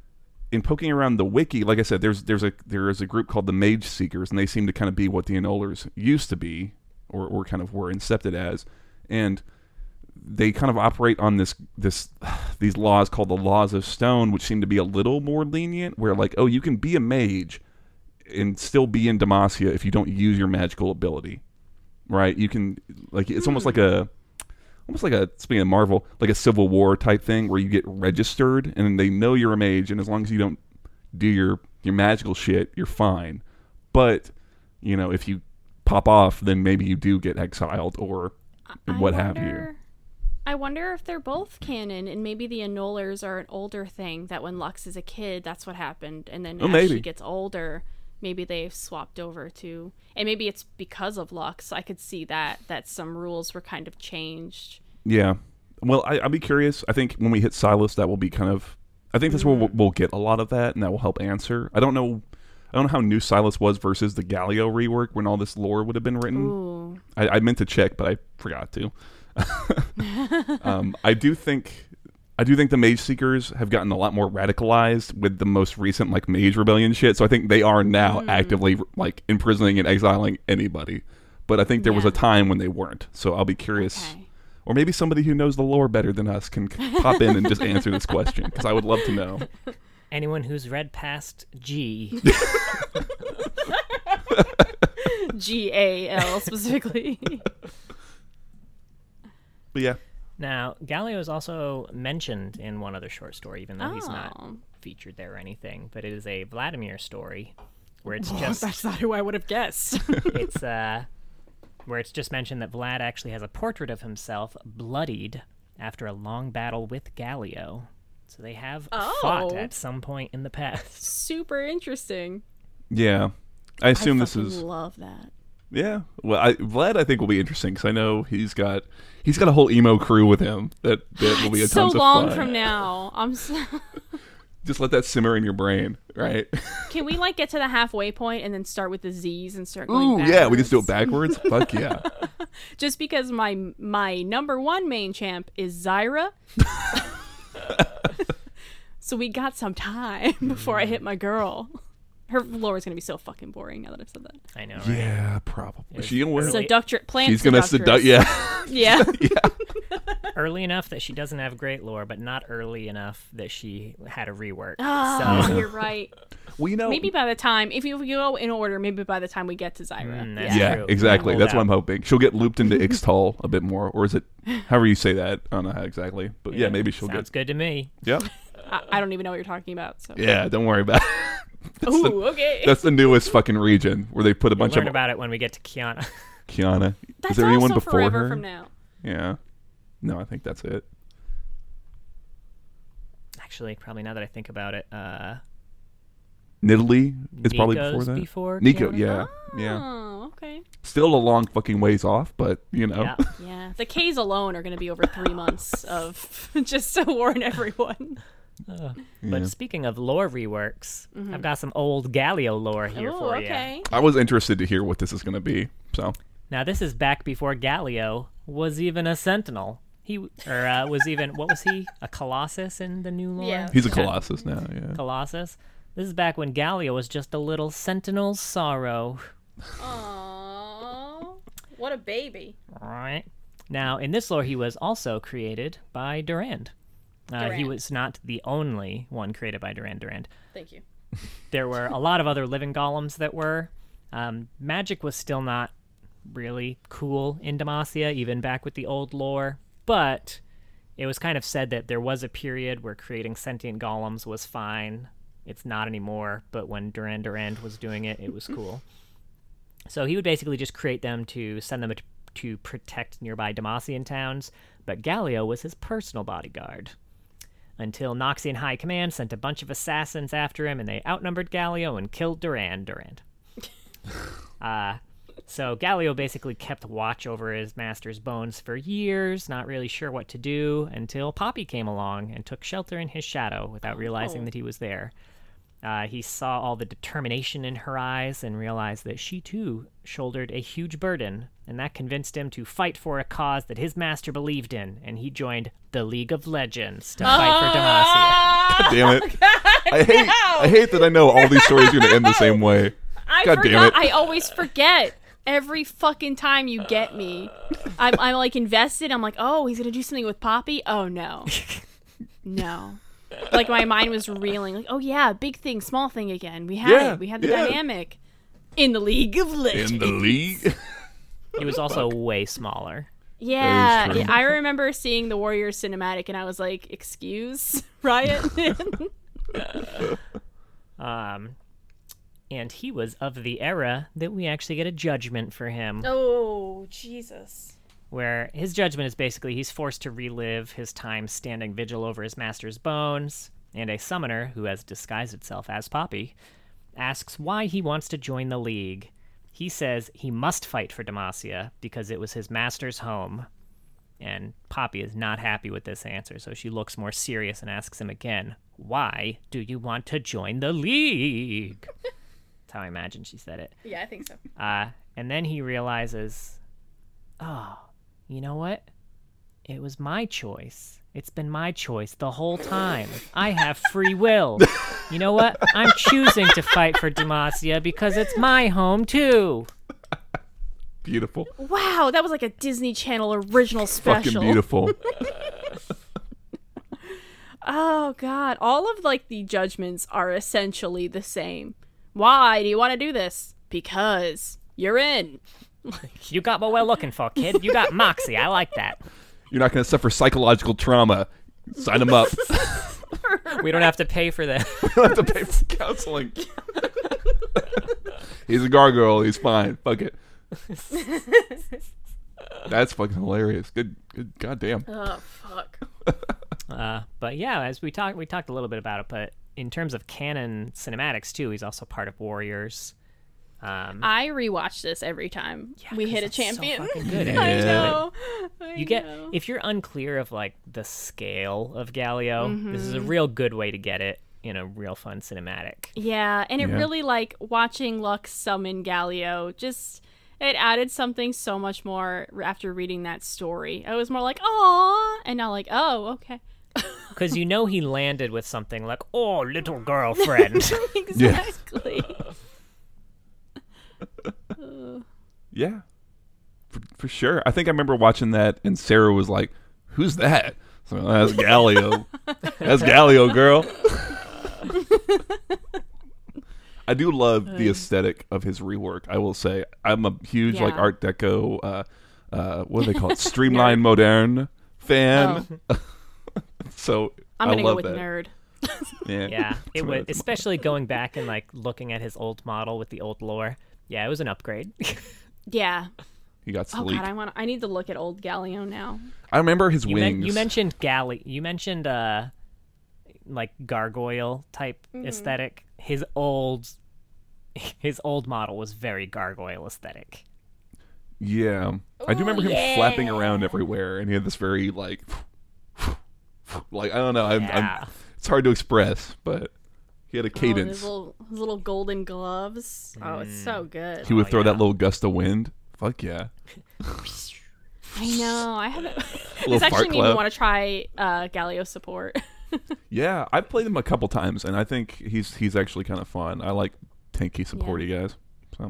in poking around the wiki, like I said, there is a group called the Mage Seekers, and they seem to kind of be what the Annullers used to be, or kind of were incepted as, and they kind of operate on these laws called the Laws of Stone, which seem to be a little more lenient, where like, oh, you can be a mage and still be in Demacia if you don't use your magical ability, right? You can, like, it's almost like a speaking of Marvel, like a Civil War type thing where you get registered and they know you're a mage, and as long as you don't do your magical shit, you're fine. But, you know, if you pop off, then maybe you do get exiled or what have you.
I wonder if they're both canon, and maybe the Annullers are an older thing, that when Lux is a kid, that's what happened, and then as she gets older, maybe they've swapped over to, and maybe it's because of Lux. I could see that some rules were kind of changed. Yeah.
Well, I'll be curious. I think when we hit Silas, that will be kind of, I think that's where we'll get a lot of that, and that will help answer. I don't know how new Silas was versus the Galio rework when all this lore would have been written.
Ooh.
I meant to check, but I forgot to. I do think the Mage Seekers have gotten a lot more radicalized with the most recent like Mage Rebellion shit. So I think they are now actively like imprisoning and exiling anybody. But I think there was a time when they weren't. So I'll be curious. Okay. Or maybe somebody who knows the lore better than us can pop in and just answer this question, because I would love to know.
Anyone who's read past G.
GAL specifically.
But yeah.
Now, Galio is also mentioned in one other short story, even though he's not featured there or anything. But it is a Vladimir story where it's just...
That's not who I would have guessed.
It's where it's just mentioned that Vlad actually has a portrait of himself bloodied after a long battle with Galio. So they have fought at some point in the past.
Super interesting.
Yeah. I assume this is...
I love that.
Yeah. Well, Vlad, I think, will be interesting, because I know he's got a whole emo crew with him that will be a tons of fun.
So long from now.
Just let that simmer in your brain, right?
Can we like get to the halfway point and then start with the Z's and start going backwards?
Yeah, we just do it backwards. Fuck yeah.
Just because my number one main champ is Zyra. So we got some time before I hit my girl. Her lore is going to be so fucking boring now that I've said that.
I know, right?
Yeah, probably. She's going
to
seduce. Yeah.
Yeah.
Early enough that she doesn't have great lore, but not early enough that she had a rework.
Oh, you're right.
Well,
maybe by the time, if you go in order, maybe by the time we get to Zyra.
Yeah, exactly. That's what I'm hoping. She'll get looped into Ixtal a bit more, or is it, however you say that? I don't know how exactly, but yeah, maybe she'll
Sounds good to me.
Yep.
I don't even know what you're talking about. So.
Yeah, don't worry about it.
Okay.
That's the newest fucking region where they put a bunch
learn about it when we get to Kiana.
Kiana.
That's
is there anyone before
forever
her?
From now.
Yeah. No, I think that's it.
Actually, probably now that I think about it,
Nidalee is
Nico's
probably before that.
Before
Nico,
Kiana?
yeah.
Oh, okay.
Still a long fucking ways off, but you know.
Yeah. The K's alone are going to be over 3 months of just to warn everyone.
But speaking of lore reworks, I've got some old Galio lore here for you.
I was interested to hear what this is going to be. So
now this is back before Galio was even a Sentinel. He was even, what was he? A Colossus in the new lore?
Yeah.
He's a Colossus now. Yeah.
Colossus. This is back when Galio was just a little Sentinel's sorrow.
Aww, what a baby!
All right. Now in this lore, he was also created by Durand. He was not the only one created by Durand.
Thank you.
There were a lot of other living golems that were. Magic was still not really cool in Demacia, even back with the old lore. But it was kind of said that there was a period where creating sentient golems was fine. It's not anymore, but when Durand was doing it, it was cool. So he would basically just create them to send them to protect nearby Demacian towns, but Galio was his personal bodyguard. Until Noxian High Command sent a bunch of assassins after him, and they outnumbered Galio and killed Durand. So Galio basically kept watch over his master's bones for years, not really sure what to do, until Poppy came along and took shelter in his shadow without realizing that he was there. He saw all the determination in her eyes and realized that she too shouldered a huge burden, and that convinced him to fight for a cause that his master believed in, and he joined the League of Legends to fight for Demacia.
God damn it. I hate that I know all these stories are going to end the same way. God damn it.
I always forget. Every fucking time you get me. I'm like invested. I'm like, oh, he's going to do something with Poppy? Oh, no. No. Like my mind was reeling. Like, oh, yeah, big thing, small thing again. We had it. We had the dynamic. In the League of Legends.
In the league?
He was also way smaller.
Yeah,
That is true.
I remember seeing the Warriors cinematic, and I was like, "Excuse, Riot."
And he was of the era that we actually get a judgment for him,
Oh, Jesus!
where his judgment is basically he's forced to relive his time standing vigil over his master's bones, and a summoner who has disguised itself as Poppy asks why he wants to join the League. He says he must fight for Demacia because it was his master's home. And Poppy is not happy with this answer, so she looks more serious and asks him again, why do you want to join the League? That's how I imagine she said it.
Yeah, I think so.
And then he realizes, oh, you know what? It was my choice. It's been my choice the whole time. I have free will. You know what? I'm choosing to fight for Demacia because it's my home too.
Beautiful.
Wow, that was like a Disney Channel original special.
Fucking beautiful.
Oh God, all of like the judgments are essentially the same. Why do you want to do this? Because you're in.
You got what we're looking for, kid. You got moxie. I like that.
You're not going to suffer psychological trauma. Sign him up.
We don't have to pay for that.
You don't have to pay for counseling. He's a gargoyle. He's fine. Fuck it. That's fucking hilarious. Good goddamn.
Oh fuck.
But yeah, as we talked a little bit about it, but in terms of canon cinematics too, he's also part of Warriors.
I rewatch this every time we hit a champion.
So fucking good.
Yeah.
I know.
You get if you're unclear of like the scale of Galio, this is a real good way to get it in a real fun cinematic.
Yeah, and it
Yeah.
really like watching Lux summon Galio. Just it added something so much more after reading that story. I was more like, "Aw," and now like, "Oh, okay."
Because you know he landed with something like, "Oh, little girlfriend."
Exactly.
Yeah. For sure. I think I remember watching that and Sarah was like, who's that? So that's Galio. That's Galio, girl. I do love the aesthetic of his rework, I will say. I'm a huge like
Yeah.
Art Deco what do they call it? Streamline Moderne fan. So
I'm
I
gonna go
love
with
that.
nerd.
Yeah, it
That's
was
my-
especially going back and like looking at his old model with the old lore. Yeah, it was an upgrade.
Yeah.
He got
Oh
sleek.
God, I need to look at old Galio now.
I remember his
You
wings.
mentioned You mentioned like gargoyle type aesthetic. His old model was very gargoyle aesthetic.
Yeah. I do remember him flapping around everywhere, and he had this very, like, I don't know.
Yeah.
It's hard to express, but he had a cadence.
Oh, his little golden gloves. Oh, it's so good.
He would throw
yeah.
that little gust of wind. Fuck yeah.
I know. I haven't.
Little
This actually
fart
made me
cloud.
want to try Galio support.
Yeah, I've played him a couple times, and I think he's actually kind of fun. I like tanky, supporty guys. So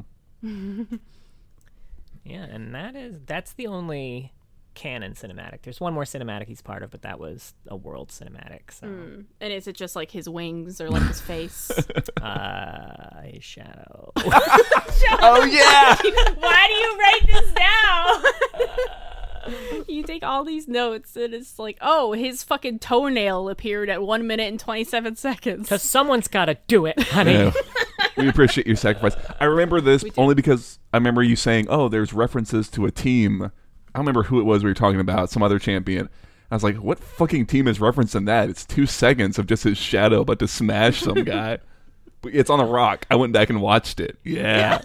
Yeah, and that's the only canon cinematic. There's one more cinematic he's part of, but that was a world cinematic. So
And is it just like his wings or like his face?
his shadow.
oh yeah,
Why do you write this down? You take all these notes and it's like, oh, his fucking toenail appeared at 1 minute and 27 seconds.
Because someone's got to do it, honey.
Yeah. We appreciate your sacrifice. I remember this only because I remember you saying, "Oh, there's references to a team." I don't remember who it was we were talking about, some other champion. I was like, "What fucking team is referencing that?" It's 2 seconds of just his shadow about to smash some guy. But it's on a rock. I went back and watched it. Yeah.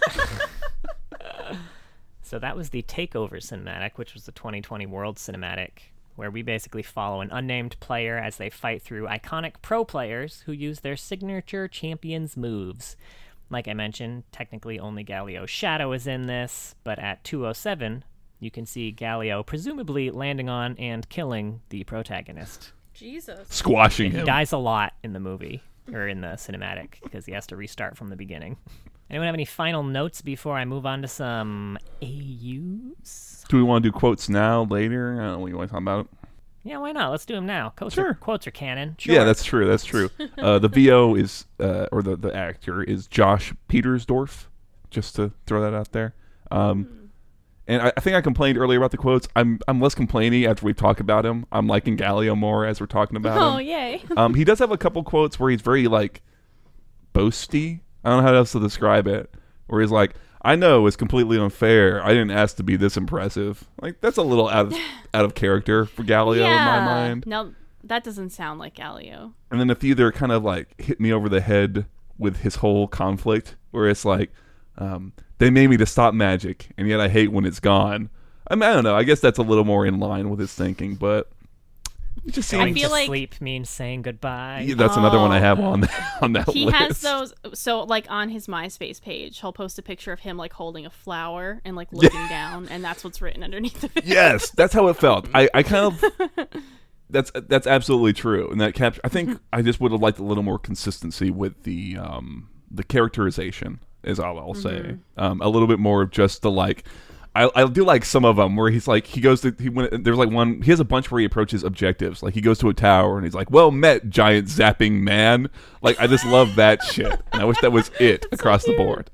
So that was the Takeover cinematic, which was the 2020 World Cinematic, where we basically follow an unnamed player as they fight through iconic pro players who use their signature champions moves. Like I mentioned, technically only Galio's shadow is in this, but at 207, you can see Galio presumably landing on and killing the protagonist.
Jesus.
Squashing
He
him.
dies a lot in the movie. or in the cinematic, because he has to restart from the beginning. Anyone have any final notes before I move on to some AUs?
Do we want to do quotes now, later? I don't know what you want to talk about.
Yeah, why not? Let's do them now.
Sure.
Quotes are canon. Sure.
Yeah, that's true. That's true. The VO is, or the actor is Josh Petersdorf, just to throw that out there. And I think I complained earlier about the quotes. I'm less complaining after we talk about him. I'm liking Galileo more as we're talking about him.
Oh, yay.
He does have a couple quotes where he's very, like, boasty. I don't know how else to describe it. Where he's like, I know it's completely unfair. I didn't ask to be this impressive. Like, that's a little out of character for Galileo in my mind.
No, that doesn't sound like Galileo.
And then if either kind of, like, hit me over the head with his whole conflict, where it's like, they made me to stop magic, and yet I hate when it's gone. I mean, I don't know. I guess that's a little more in line with his thinking, but it just seems...
Going to
like
sleep means saying goodbye.
Yeah, that's another one I have on that
he
list.
has those. So, like, on his MySpace page, he'll post a picture of him, like, holding a flower and, like, looking down, and that's what's written underneath it.
Yes, that's how it felt. I kind of... That's absolutely true. And that I think I just would have liked a little more consistency with the characterization, is all I'll say. A little bit more of just the, like... I do like some of them where he's like, there's like one, he has a bunch where he approaches objectives. Like he goes to a tower and he's like, well met, giant zapping man. Like, I just love that shit. And I wish that was it across the board.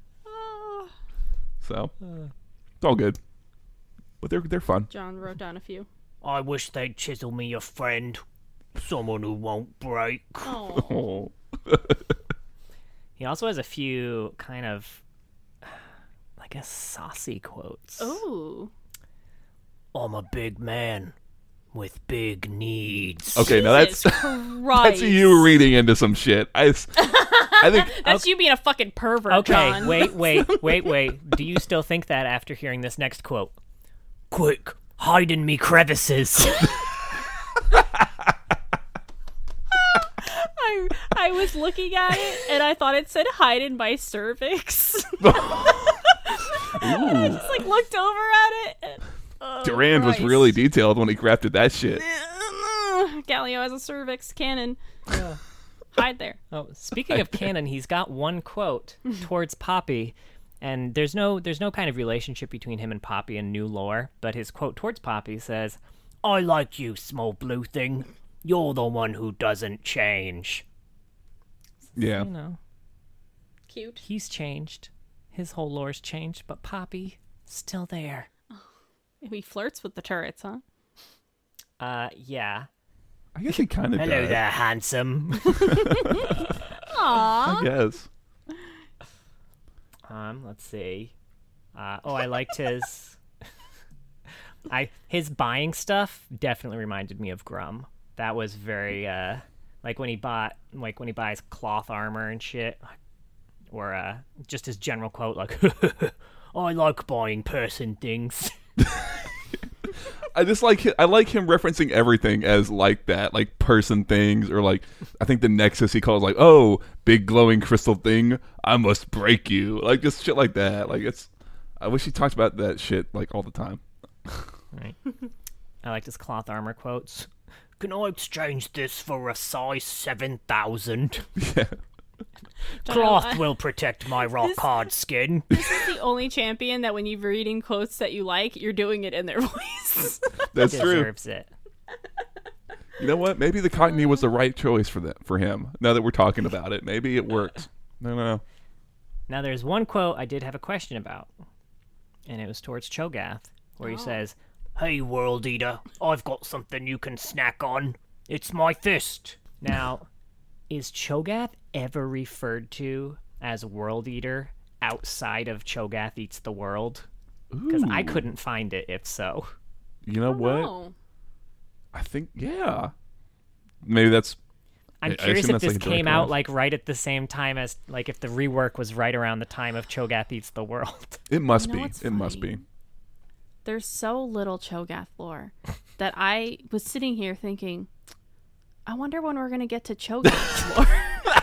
So, it's all good. But they're fun.
John wrote down a few.
I wish they'd chisel me a friend. Someone who won't break.
Oh.
He also has a few kind of, I guess, saucy quotes.
Oh.
I'm a big man with big needs.
Okay, now that's you reading into some shit. I think
that's you being a fucking pervert,
okay,
John.
wait. Do you still think that after hearing this next quote? Quick, hide in me crevices.
I was looking at it and I thought it said hide in my cervix. I just like looked over at it. And,
Durand was really detailed when he crafted that shit.
Galileo has a cervix cannon. Hide there.
Oh, speaking of canon, he's got one quote towards Poppy, and there's no kind of relationship between him and Poppy in new lore, but his quote towards Poppy says, I like you, small blue thing. You're the one who doesn't change.
Yeah.
You know.
Cute.
He's changed. His whole lore's changed, but Poppy, still there.
He flirts with the turrets, huh?
Yeah.
I guess he kind of does.
Hello there, handsome.
Aww.
I guess.
Let's see. I liked his... his buying stuff definitely reminded me of Grum. That was very, like when he buys cloth armor and shit. Or, just his general quote, like, I like buying person things.
I like him referencing everything as like that, like person things, or like I think the Nexus he calls like, oh, big glowing crystal thing, I must break you, like just shit like that. Like I wish he talked about that shit like all the time.
Right. I liked his cloth armor quotes. Can I exchange this for a size 7,000?
Yeah.
Cloth will protect my rock-hard skin.
This is the only champion that when you're reading quotes that you like, you're doing it in their voice.
That's
Deserves
true.
it.
You know what? Maybe the Cockney was the right choice for him. Now that we're talking about it, maybe it works. I don't know.
Now there's one quote I did have a question about, and it was towards Cho'Gath, where he says, Hey, World Eater, I've got something you can snack on. It's my fist. Now, is Cho'Gath ever referred to as World Eater outside of Cho'Gath Eats the World? Because I couldn't find it, if so.
You know what?
No.
I think, yeah. Maybe that's...
I'm curious if this came out like right at the same time as, like, if the rework was right around the time of Cho'Gath Eats the World.
It must be.
It
Must be.
There's so little Cho'Gath lore that I was sitting here thinking, I wonder when we're going to get to Cho'Gath lore.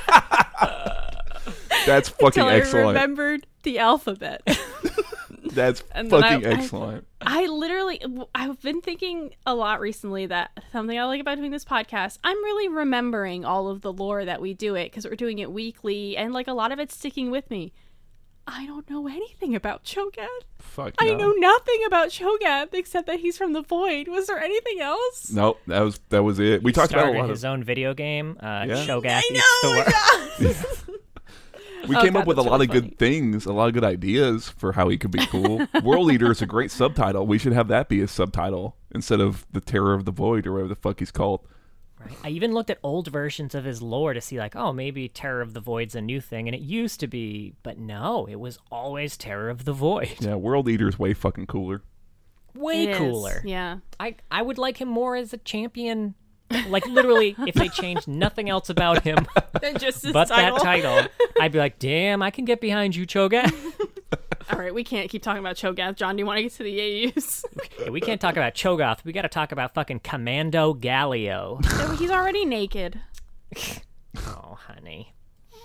That's fucking excellent.
I remembered the alphabet.
That's fucking excellent.
I I've been thinking a lot recently that something I like about doing this podcast, I'm really remembering all of the lore that we do it because we're doing it weekly and like a lot of it's sticking with me. I don't know anything about Cho'Gath.
Fuck
I
no.
know nothing about Cho'Gath except that he's from the Void. Was there anything else?
Nope, that was it. We talked about a
Started
lot
his
of.
own video game, Cho'Gath
I
Eats the World.
know.
We
Oh,
came
God,
up with a
that's
lot
really
of good
funny.
things, a lot of good ideas for how he could be cool. World Eater is a great subtitle. We should have that be a subtitle instead of the Terror of the Void or whatever the fuck he's called.
Right. I even looked at old versions of his lore to see, like, oh, maybe Terror of the Void's a new thing, and it used to be, but no, it was always Terror of the Void.
Yeah, World Eater is way fucking cooler.
Way
It is,
cooler.
Yeah.
I would like him more as a champion. Like, literally, if they changed nothing else about him
Then just his
but
title.
that title, I'd be like, damn, I can get behind you, Cho'Gath.
All right, we can't keep talking about Cho'Gath. John, do you want to get to the AUs?
Yeah, we can't talk about Cho'Gath. We got to talk about fucking Commando Galio.
He's already naked.
Oh, honey.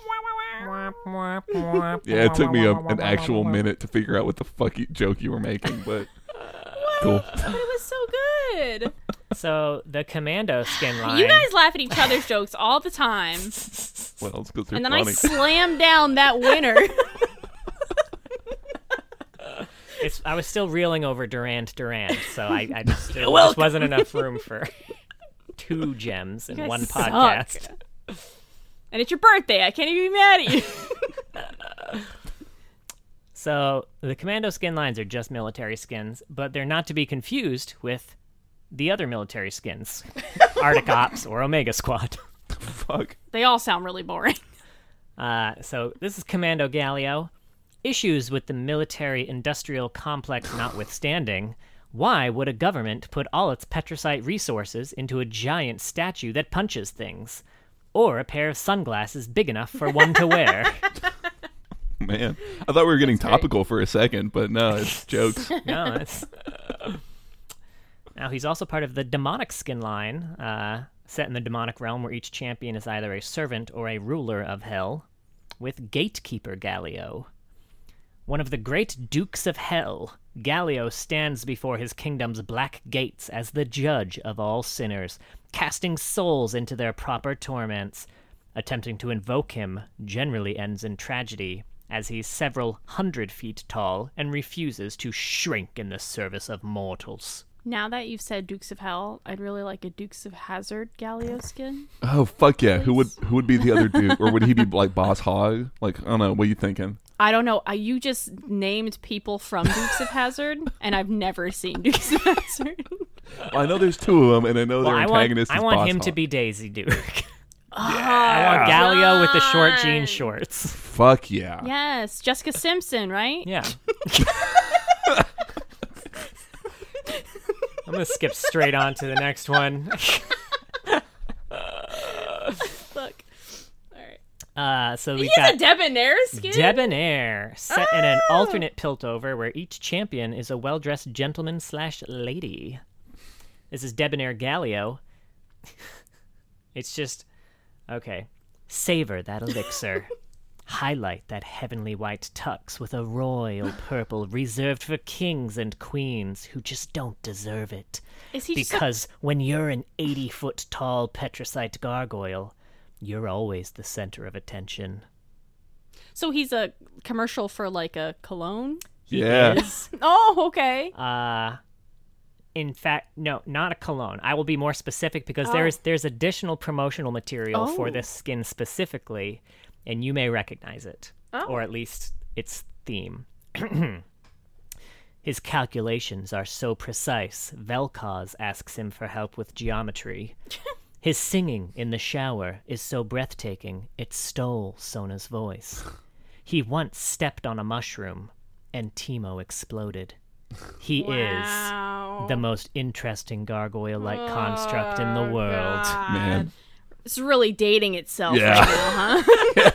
Yeah, it took me an actual minute to figure out what the fuck joke you were making, but cool.
But it was so good.
So, the Commando skin line.
You guys laugh at each other's jokes all the time.
Well, it's because they're
And then
funny.
I slam down that winner.
I was still reeling over Durand, so I just, there just wasn't enough room for 2 gems in
You guys
one
suck.
podcast.
And it's your birthday. I can't even be mad at you.
So the Commando skin lines are just military skins, but they're not to be confused with the other military skins, Arctic Ops or Omega Squad.
Fuck.
They all sound really boring.
So this is Commando Galio. Issues with the military-industrial complex notwithstanding, why would a government put all its petricite resources into a giant statue that punches things? Or a pair of sunglasses big enough for one to wear?
Man, I thought we were getting topical for a second, but no, it's jokes.
No, it's... Now, he's also part of the demonic skin line, set in the demonic realm where each champion is either a servant or a ruler of hell, with Gatekeeper Galio. One of the great dukes of hell, Galio stands before his kingdom's black gates as the judge of all sinners, casting souls into their proper torments. Attempting to invoke him generally ends in tragedy, as he's several 100 feet tall and refuses to shrink in the service of mortals.
Now that you've said Dukes of Hell, I'd really like a Dukes of Hazzard Galio skin.
Oh fuck yeah! Who would be the other dude, or would he be like Boss Hog? Like, I don't know. What are you thinking?
I don't know. You just named people from Dukes of Hazzard, and I've never seen Dukes of Hazzard.
Well, I know there's 2 of them, and I know their antagonist
I
is
want
Boss
him to
Hog.
be Daisy Duke.
I
want Galio with the short
God.
jean shorts.
Fuck yeah!
Yes, Jessica Simpson, right?
Yeah. I'm going to skip straight on to the next one.
Look. All right.
So we
He
got
has a debonair skin?
Debonair, set in an
Oh!
alternate Piltover where each champion is a well-dressed gentleman/lady. This is Debonair Galio. It's just, okay. Savor that elixir. Highlight that heavenly white tux with a royal purple reserved for kings and queens who just don't deserve it.
Is he just
Because when you're an 80-foot tall petricite gargoyle, you're always the center of attention.
so he's a commercial for like a cologne?
Yeah.
Is,
Oh, okay.
in fact, no, not a cologne. I will be more specific because
Oh.
there's additional promotional material for
Oh.
this skin specifically, and you may recognize it,
Oh.
or at least its theme. His calculations are so precise, Vel'Koz asks him for help with geometry. His singing in the shower is so breathtaking, it stole Sona's voice. He once stepped on a mushroom, and Teemo exploded. He
Wow.
is the most interesting gargoyle-like construct in the
Oh,
world.
God.
Man.
It's really dating itself
Yeah.
right now, huh?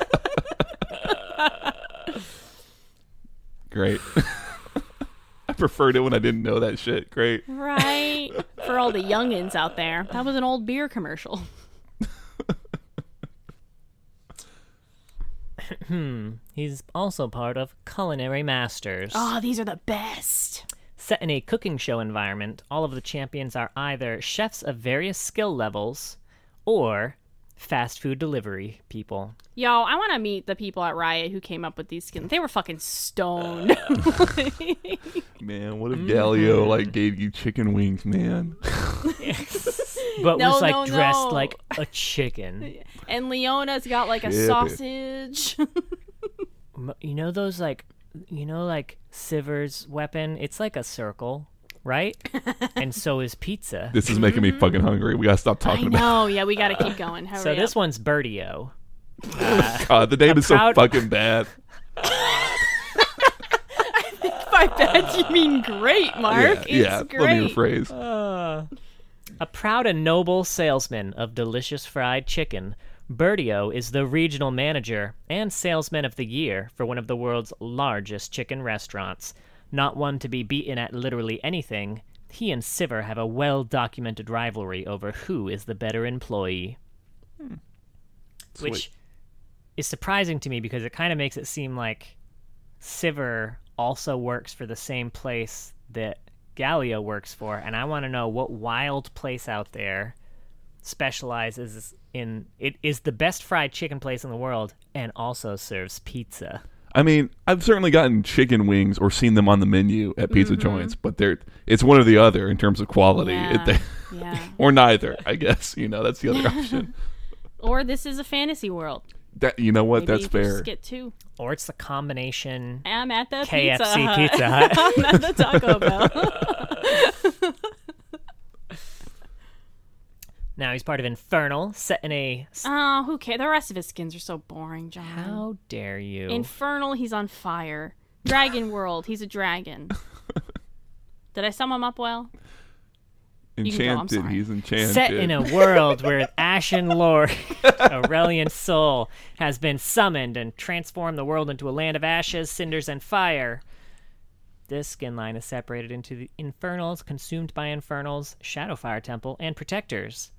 Great. I preferred it when I didn't know that shit. Great.
Right. For all the youngins out there, that was an old beer commercial.
He's also part of Culinary Masters.
Oh, these are the best.
Set in a cooking show environment, all of the champions are either chefs of various skill levels or fast food delivery people.
Yo, I want to meet the people at Riot who came up with these skins. They were fucking stoned.
Man, what if Galio like gave you chicken wings, man?
But
No,
was like
no,
dressed
no.
like a chicken.
And Leona's got like a
Yeah,
sausage.
You know those like Siver's weapon? It's like a circle, right? And so is pizza.
This is making me fucking hungry. We gotta stop
I
talking about
know. Yeah, we got to keep going. Hurry
So this
up.
one's Birdio.
God, the name is so
proud-
fucking bad.
By bad, you mean great, Mark.
Yeah,
It's
let me
great.
rephrase.
A proud and noble salesman of delicious fried chicken, Birdio is the regional manager and salesman of the year for one of the world's largest chicken restaurants. Not one to be beaten at literally anything, he and Siver have a well-documented rivalry over who is the better employee.
Sweet.
Which is surprising to me because it kind of makes it seem like Siver also works for the same place that Galio works for, and I want to know what wild place out there specializes in it is the best fried chicken place in the world and also serves pizza.
I mean, I've certainly gotten chicken wings or seen them on the menu at pizza joints, but it's one or the other in terms of quality.
Yeah. Yeah.
Or neither, I guess. That's the other option.
Or this is a fantasy world.
You know what?
Maybe
That's
you can
fair.
just get two.
Or it's the combination
I'm at the
KFC
Pizza Hut.
Pizza Hut.
I'm at the Taco Bell.
Now he's part of Infernal, set in a...
Oh, who cares? The rest of his skins are so boring, John.
How dare you?
Infernal, he's on fire. Dragon World, he's a dragon. Did I sum him up well? You can go, I'm
Enchanted.
sorry.
He's enchanted.
Set in a world where Ashen Lord, Aurelian Soul, has been summoned and transformed the world into a land of ashes, cinders, and fire. This skin line is separated into the Infernals, Consumed by Infernals, Shadowfire Temple, and Protectors.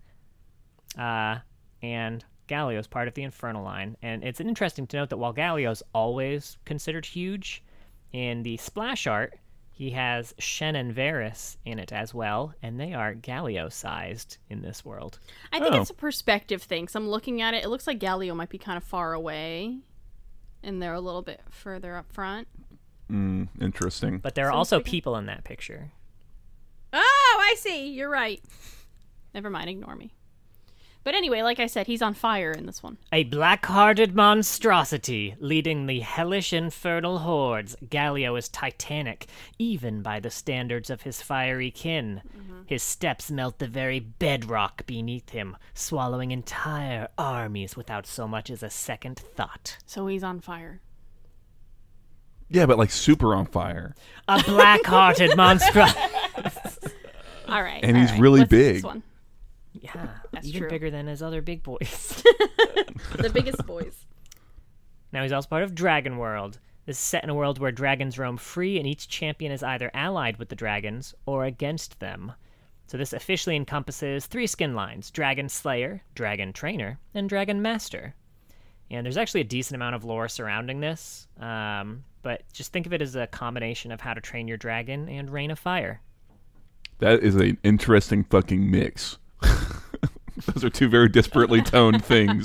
And Galio's part of the Infernal line. And it's interesting to note that while Galio's always considered huge, in the splash art, he has Shen and Varys in it as well, and they are Galio-sized in this world.
I think
Oh.
it's a perspective thing. So I'm looking at it. It looks like Galio might be kind of far away. And they're a little bit further up front.
Interesting.
But there are
So
also
bigger.
people in that picture.
Oh, I see. You're right. Never mind. Ignore me. But anyway, like I said, he's on fire in this one.
A black-hearted monstrosity leading the hellish infernal hordes, Galio is titanic, even by the standards of his fiery kin. His steps melt the very bedrock beneath him, swallowing entire armies without so much as a second thought.
So he's on fire.
Yeah, but like super on fire.
A black-hearted monstrosity.
All right.
And
all
he's
right.
really
Let's do
big.
This one.
Yeah,
That's
even
true.
bigger than his other big boys.
The biggest boys.
Now he's also part of Dragon World. This is set in a world where dragons roam free and each champion is either allied with the dragons or against them. So this officially encompasses 3 skin lines: Dragon Slayer, Dragon Trainer, and Dragon Master. And there's actually a decent amount of lore surrounding this, but just think of it as a combination of How to Train Your Dragon and Reign of Fire.
That is an interesting fucking mix. Those are two very disparately toned things.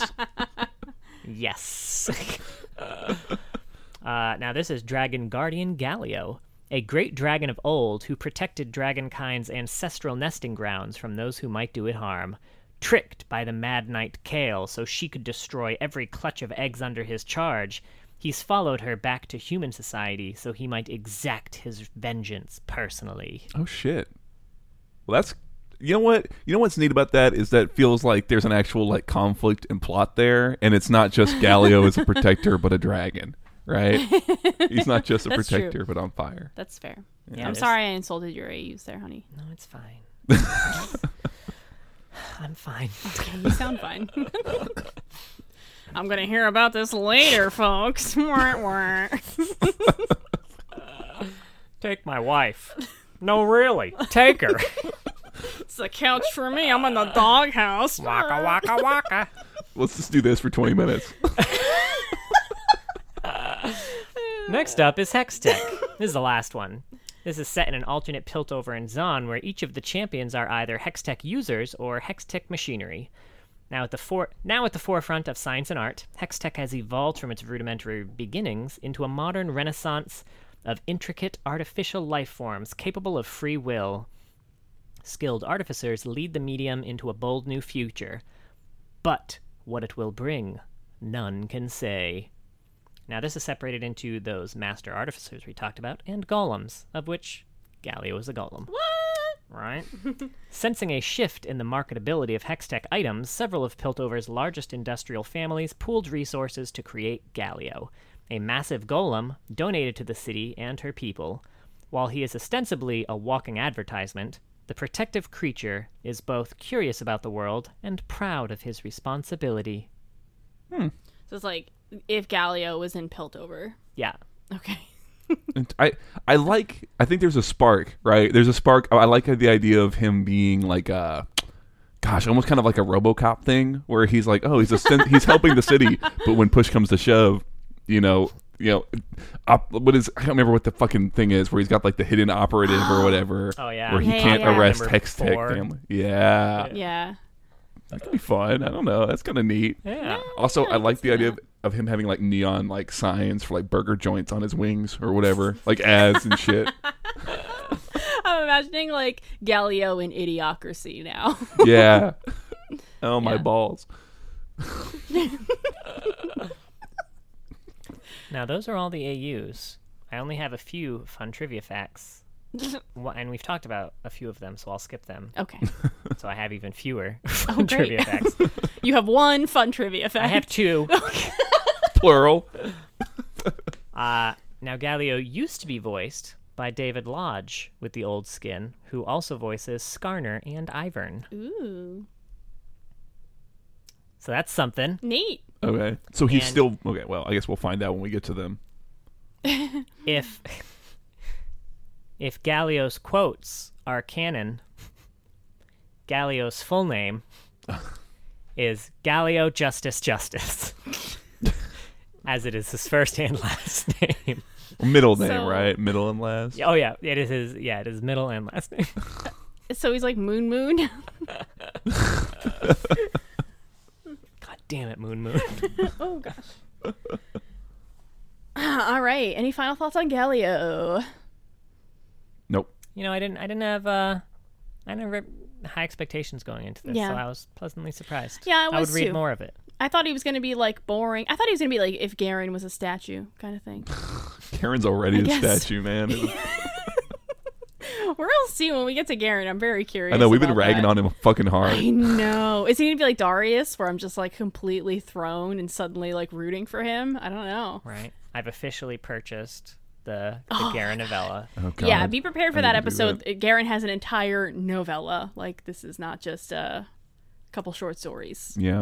Yes. Now this is Dragon Guardian Galio, a great dragon of old who protected dragonkind's ancestral nesting grounds from those who might do it harm. Tricked by the Mad Knight Kale so she could destroy every clutch of eggs under his charge, he's followed her back to human society so he might exact his vengeance personally.
Oh shit. Well, that's you know what's neat about that is that it feels like there's an actual like conflict and plot there, and it's not just Galio as a protector but a dragon, right? He's not just a
That's true.
protector but on fire.
That's fair.
Yeah,
I'm
there's-
sorry I insulted your AUs there, honey.
No, it's fine. I'm fine.
Okay, you sound fine. I'm gonna hear about this later, folks.
Take my wife. No, really. Take her.
It's a couch for me. I'm in the doghouse.
Waka waka waka.
Let's just do this for 20 minutes.
Next up is Hextech. This is the last one. This is set in an alternate Piltover and Zon where each of the champions are either Hextech users or Hextech machinery. Now at the forefront of science and art, Hextech has evolved from its rudimentary beginnings into a modern renaissance of intricate artificial life forms capable of free will. Skilled artificers lead the medium into a bold new future. But what it will bring, none can say. Now this is separated into those master artificers we talked about and golems, of which Galio is a golem.
What?
Right? Sensing a shift in the marketability of Hextech items, several of Piltover's largest industrial families pooled resources to create Galio, a massive golem donated to the city and her people. While he is ostensibly a walking advertisement, the protective creature is both curious about the world and proud of his responsibility.
So it's like if Galio was in Piltover.
Yeah.
Okay.
And I think there's a spark, right? There's a spark. I like the idea of him being like almost kind of like a RoboCop thing, where he's like, oh, he's helping the city, but when push comes to shove, what is, I don't remember what the fucking thing is, where he's got like the hidden operative or whatever.
Oh yeah.
Where he can't
yeah.
arrest
Number
Hextech
4.
family. Yeah.
Yeah.
That could be fun. I don't know. That's kind of neat.
Yeah.
Also, I like the idea of him having like neon like signs for like burger joints on his wings or whatever, like ads and shit.
I'm imagining like Galio in Idiocracy now.
Yeah. Oh, my
Yeah.
balls.
Now those are all the AUs. I only have a few fun trivia facts. And we've talked about a few of them, so I'll skip them.
Okay.
So I have even fewer
great.
trivia facts.
You have one fun trivia fact.
I have 2.
Plural.
Now, Galio used to be voiced by David Lodge with the old skin, who also voices Skarner and Ivern.
Ooh.
So that's something.
Neat.
Okay. So he's
And-
still okay. Well, I guess we'll find out when we get to them.
If Galio's quotes are canon, Galio's full name is Galio Justice Justice, as it is his first and last name.
Middle name,
So-
right? Middle and last.
Oh yeah, it is his. Yeah, it is middle and last name.
So he's like Moon Moon.
God damn it, Moon Moon.
Oh gosh. All right. Any final thoughts on Galio?
Nope.
You know, I didn't have high expectations going into this,
Yeah.
so I was pleasantly surprised.
Yeah, I
I
was
would read
too.
more of it.
I thought he was going to be like boring. I thought he was going to be like if Garen was a statue kind of thing.
Karen's already a
guess.
statue, man.
We'll see when we get to Garen. I'm very curious.
I know we've been
about
ragging
that.
on him fucking hard.
I know. Is he going to be like Darius, where I'm just like completely thrown and suddenly like rooting for him? I don't know.
Right. I've officially purchased the Garen novella.
Oh, God.
Yeah, be prepared for
I
that
need to do
episode. Garen has an entire novella. Like, this is not just a couple short stories.
Yeah.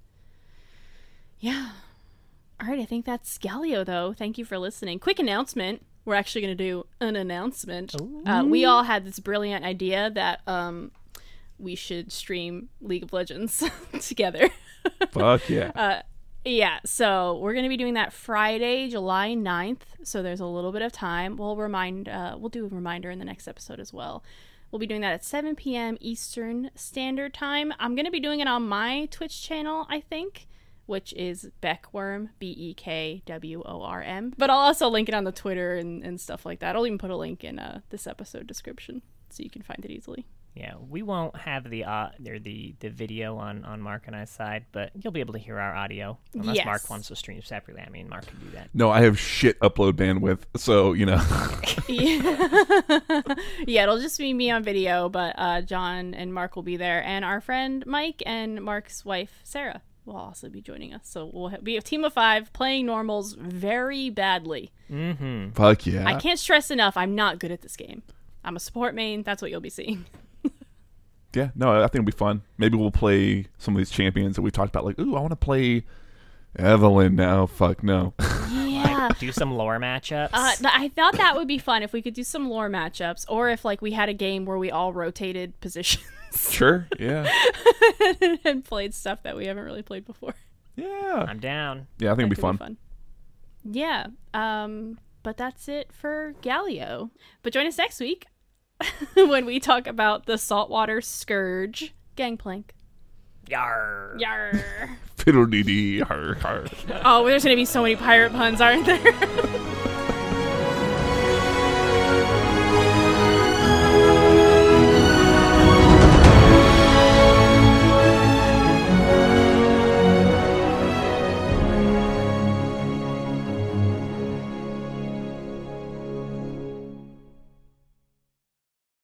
Yeah. All right, I think that's Galio, though. Thank you for listening. Quick announcement. We're actually going to do an announcement. We all had this brilliant idea that we should stream League of Legends together.
Fuck yeah.
Yeah, so we're going to be doing that Friday, July 9th. So there's a little bit of time. We'll do a reminder in the next episode as well. We'll be doing that at 7 p.m. Eastern Standard Time. I'm going to be doing it on my Twitch channel, I think, which is Beckworm, BEKWORM. But I'll also link it on the Twitter and stuff like that. I'll even put a link in this episode description so you can find it easily.
Yeah, we won't have the video on Mark and I's side, but you'll be able to hear our audio unless
Yes.
Mark wants to stream separately. I mean, Mark can do that.
No, I have shit upload bandwidth, so
Yeah, it'll just be me on video, but John and Mark will be there, and our friend Mike and Mark's wife Sarah will also be joining us. So we'll be a team of 5 playing normals very badly.
Mm-hmm.
fuck yeah.
I can't stress enough, I'm not good at this game. I'm a support main. That's what you'll be seeing.
Yeah, no, I think it'll be fun. Maybe we'll play some of these champions that we talked about. Like, ooh, I want to play Evelyn now. Fuck no.
Yeah.
Do some lore matchups.
I thought that would be fun if we could do some lore matchups, or if like we had a game where we all rotated positions
Sure. Yeah.
and played stuff that we haven't really played before.
Yeah.
I'm down.
Yeah, I think
That
it'll be
could
fun.
fun. Yeah. But that's it for Galio. But join us next week when we talk about the saltwater scourge, Gangplank.
Yar.
Yar.
Fiddle-dee-dee, har, har.
Oh, there's going to be so many pirate puns, aren't there?